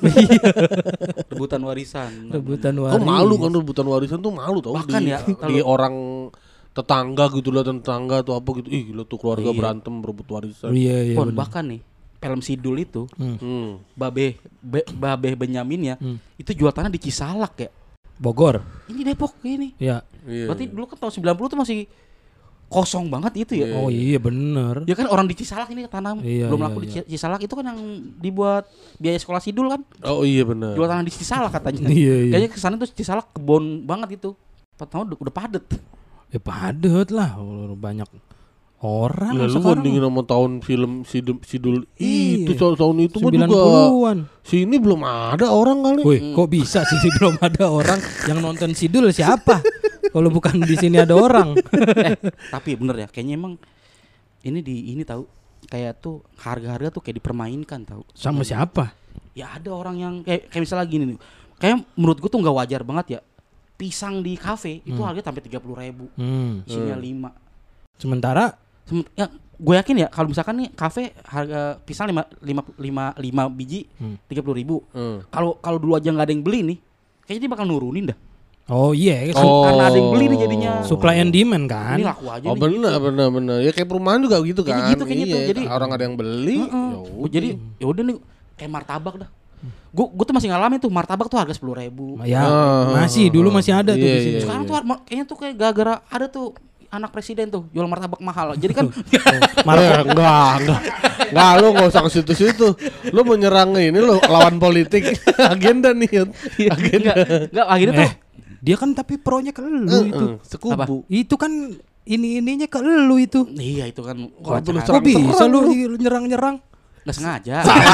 Rebutan warisan. Rebutan Oh waris. malu kan rebutan warisan tuh malu tau. Bahkan di, ya, di orang tetangga gitu lah, tetangga atau apa gitu. Ih, lo tuh keluarga Iya. berantem berebut warisan. Iya iya. Pon, bener. bahkan nih film Sidul itu Hmm. Babe Be, Babe Benyamin ya Hmm. itu jual tanah di Cisalak ya. Bogor. Ini Depok ini. Ya. Iya. Berarti dulu kan tahun sembilan puluh tuh masih kosong banget itu ya. Oh iya bener. Ya kan orang di Cisalak ini tanah Iya, belum iya, laku di iya. Cisalak itu kan yang dibuat biaya sekolah Sidul kan. Oh iya benar. Jual tanah di Cisalak katanya. Iya, iya. Kayaknya kesana tuh Cisalak kebon banget itu. Pas tahun udah, udah padet. Ya padet lah, banyak orang Lah lu sekarang. bandingin sama tahun film Sidul, Sidul Iya. itu tahun, tahun itu mah sembilan juga puluhan. sini belum ada orang kali. Wih, kok bisa sih belum ada orang yang nonton Sidul siapa? Kalau bukan di sini ada orang. eh, tapi bener ya, kayaknya emang ini di ini tahu kayak tuh harga-harga tuh kayak dipermainkan tahu. Sama siapa? Ya ada orang yang kayak kayak misalnya gini nih. Kayak menurut gua tuh nggak wajar banget ya. Pisang di kafe itu harganya sampai tiga puluh ribu. Hmm. Isinya lima. Sementara Sem- ya, gue yakin ya kalau misalkan nih kafe harga pisang lima lima lima lima biji tiga puluh ribu. Hmm. Kalau kalau dulu aja nggak ada yang beli nih, kayaknya dia bakal nurunin dah. oh iya, Kan- Oh. Karena ada yang beli nih jadinya. supply and demand kan. Ini laku aja Oh nih. benar benar benar. Ya kayak perumahan juga gitu Jadi kan. gitu kayaknya iya, tuh, jadi- orang ada yang beli. Heeh. ya Oh, udah. jadi ya udah nih kayak martabak dah. Gue gue tuh masih ngalamin tuh martabak tuh harga sepuluh ribu. Ya, Ah, masih dulu masih ada tuh iya, di sini. iya. Sekarang tuh har- kayaknya tuh kayak gara-gara ada tuh anak presiden tuh jual martabak mahal. Jadi kan Eh, enggak, enggak. Enggak, lu enggak usah ke situ-situ. Lu mau nyerang ini lu lawan politik. Agenda nih. Yud. Agenda. enggak enggak akhirnya tuh Eh, dia kan tapi pronya ke lu Heeh, itu. sekubu. Itu kan ini-ininya ke lu itu. iya itu kan Kalau perlu wacana. Kok bisa serang lu lu. nyerang-nyerang? Nggak sengaja.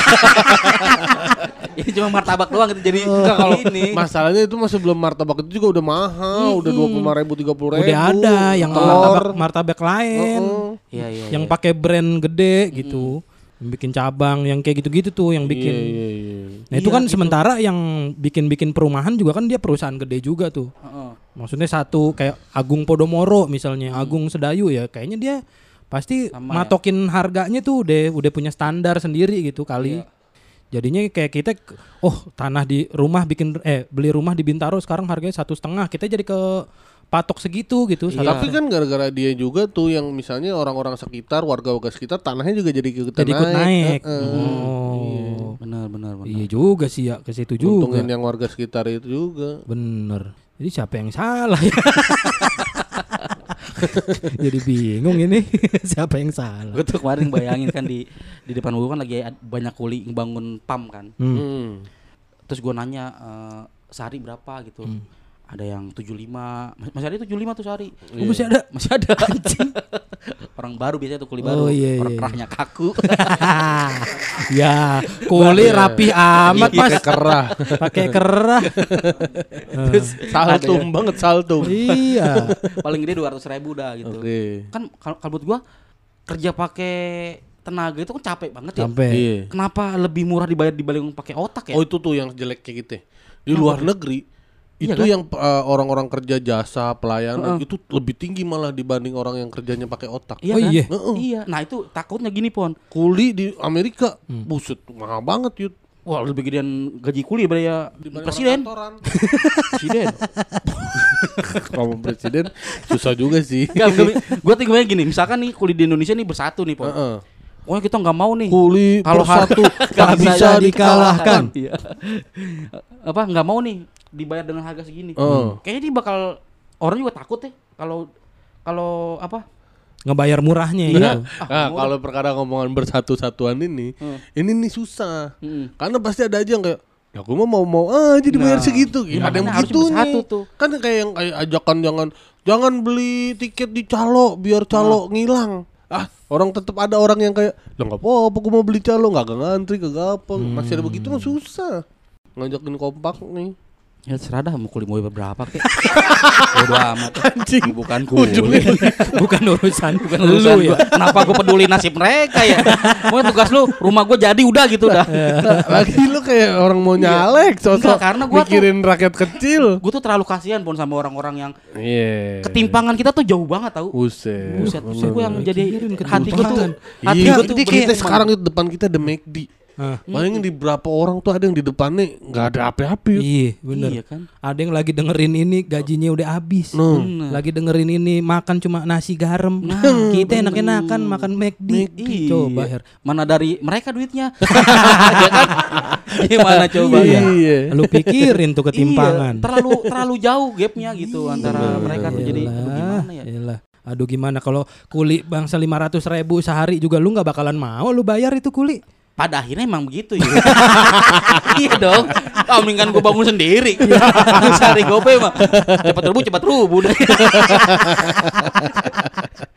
Ini cuma martabak doang gitu jadi Enggak, kalau ini. masalahnya itu masih belum martabak itu juga udah mahal, udah dua puluh lima ribu, tiga puluh ribu. Udah ada yang martabak martabak lain. Iya iya. Yang iya. pakai brand gede gitu. Yang bikin cabang, yang kayak gitu-gitu tuh yang bikin. Iya, iya, iya. Nah itu Iya, kan gitu. sementara yang bikin-bikin perumahan juga kan dia perusahaan gede juga tuh. Heeh. Maksudnya satu kayak Agung Podomoro misalnya, Agung Sedayu ya, kayaknya dia pasti Sama ya. matokin harganya tuh udah udah punya standar sendiri gitu kali. Iya. Jadinya kayak kita, oh tanah di rumah bikin eh beli rumah di Bintaro sekarang harganya satu setengah, kita jadi ke patok segitu gitu. Iya. Tapi kan gara-gara dia juga tuh yang misalnya orang-orang sekitar, warga-warga sekitar tanahnya juga jadi ikutan Jadi ikut naik. Heeh. Oh, Benar benar benar. iya juga sih ya ke situ juga. Untungin yang warga sekitar itu juga. Bener. Jadi siapa yang salah ya? Jadi bingung ini siapa yang salah. Gue tuh kemarin bayangin kan di di depan gue kan lagi ad- banyak kuli ngebangun pam kan. Hmm. Hmm. Terus gue nanya eh, sehari berapa gitu. Ada yang tujuh puluh lima, Mas- masih ada tujuh puluh lima tuh sehari. Oh, masih ada. Masih ada. Orang baru biasanya tuh kuli baru. Oh, iya, Orang iya. kerahnya kaku. Ya, kuli rapi amat Iya. mas. Kerah. Pakai kerah. Terus Saltum ada- banget saltum. Iya. paling gede dua ratus ribu dah gitu. Oke. Kan kalau kalau buat gua kerja pakai tenaga itu kan capek banget ya. Sampai. Iya. Kenapa lebih murah dibayar dibanding pakai otak ya? Oh itu tuh yang jelek kayak gitu. ya. Di luar negeri Iya itu kan? yang uh, orang-orang kerja jasa pelayanan Heeh. itu lebih tinggi malah dibanding orang yang kerjanya pakai otak. Iya Oh, kan? iya. Heeh. Iya. Nah itu takutnya gini Pon. Kuli di Amerika, Hmm. buset mahal banget Yud. Wah lebih gedean gaji kuli daripada ya Dibanding presiden. orang kantoran. Presiden. Kalau presiden susah juga sih. Enggak, gue tinggalnya gini. Misalkan nih kuli di Indonesia nih bersatu nih Pon. Heeh. Pokoknya kita nggak mau nih. Kuli Kalau persatu harga- tak bisa dikalahkan. Iya. Apa nggak mau nih dibayar dengan harga segini. Oh. Kayaknya dia bakal orang juga takut ya kalau kalau apa? Ngebayar murahnya Iya. gitu. Nah, kalau perkara ngomongan bersatu-satuan ini, Hmm. ini nih susah. Hmm. Karena pasti ada aja yang kayak, ya gue mah mau-mau aja dibayar Nah, segitu. iya, Ya, ada yang makanya harus begitu bersatu nih. tuh. Kan kayak yang kayak ajakan jangan jangan beli tiket di calo biar calo ngilang. Ah, orang tetap ada orang yang kayak, lah nggak apa-apa, gue mau beli calo, nggak gak ngantri, kagak apa. Masih ada begitu mah susah. Ngajakin kompak nih. Ya serah dah mau kuli mau berapa kek. Bodo amat. Anjing. Bukan kuli. Bukan urusan Bukan urusan lu gua. ya. Kenapa gue peduli nasib mereka ya? Mau tugas lu, rumah gue jadi udah gitu dah. Lagi lu kayak orang mau nyalek, sosok Enggak, karena gua tuh- mikirin rakyat kecil. Gue tuh terlalu kasihan pun sama orang-orang yang Iya. ketimpangan kita tuh jauh banget tahu. Buset. Buset, buset gue yang bener. jadi Pikirin hati gue tuh, hati Iya, gue tuh ini kita berhenti, sekarang itu depan kita ada McD. Hah. Bayangin di berapa orang tuh ada yang di depannya nggak ada api-api. Iya bener. Iya kan? Ada yang lagi dengerin ini gajinya udah habis. No. Bener. Lagi dengerin ini makan cuma nasi garam. Nah, Kita enak-enakan makan McD. Iya. Coba Her. Mana dari mereka duitnya? Ya kan? Gimana coba ya? Iya. Lu pikirin tuh ketimpangan. Iya, terlalu terlalu jauh gapnya gitu antara mereka tuh jadi aduh, Yalah, gimana ya? yalah. Aduh gimana kalau kuli bangsa lima ratus ribu sehari juga lu nggak bakalan mau lu bayar itu kuli. Pada akhirnya emang begitu ya. Iya dong. Ah, mendingan gue bangun sendiri. Sehari gope mah cepat rubuh cepat rubuh.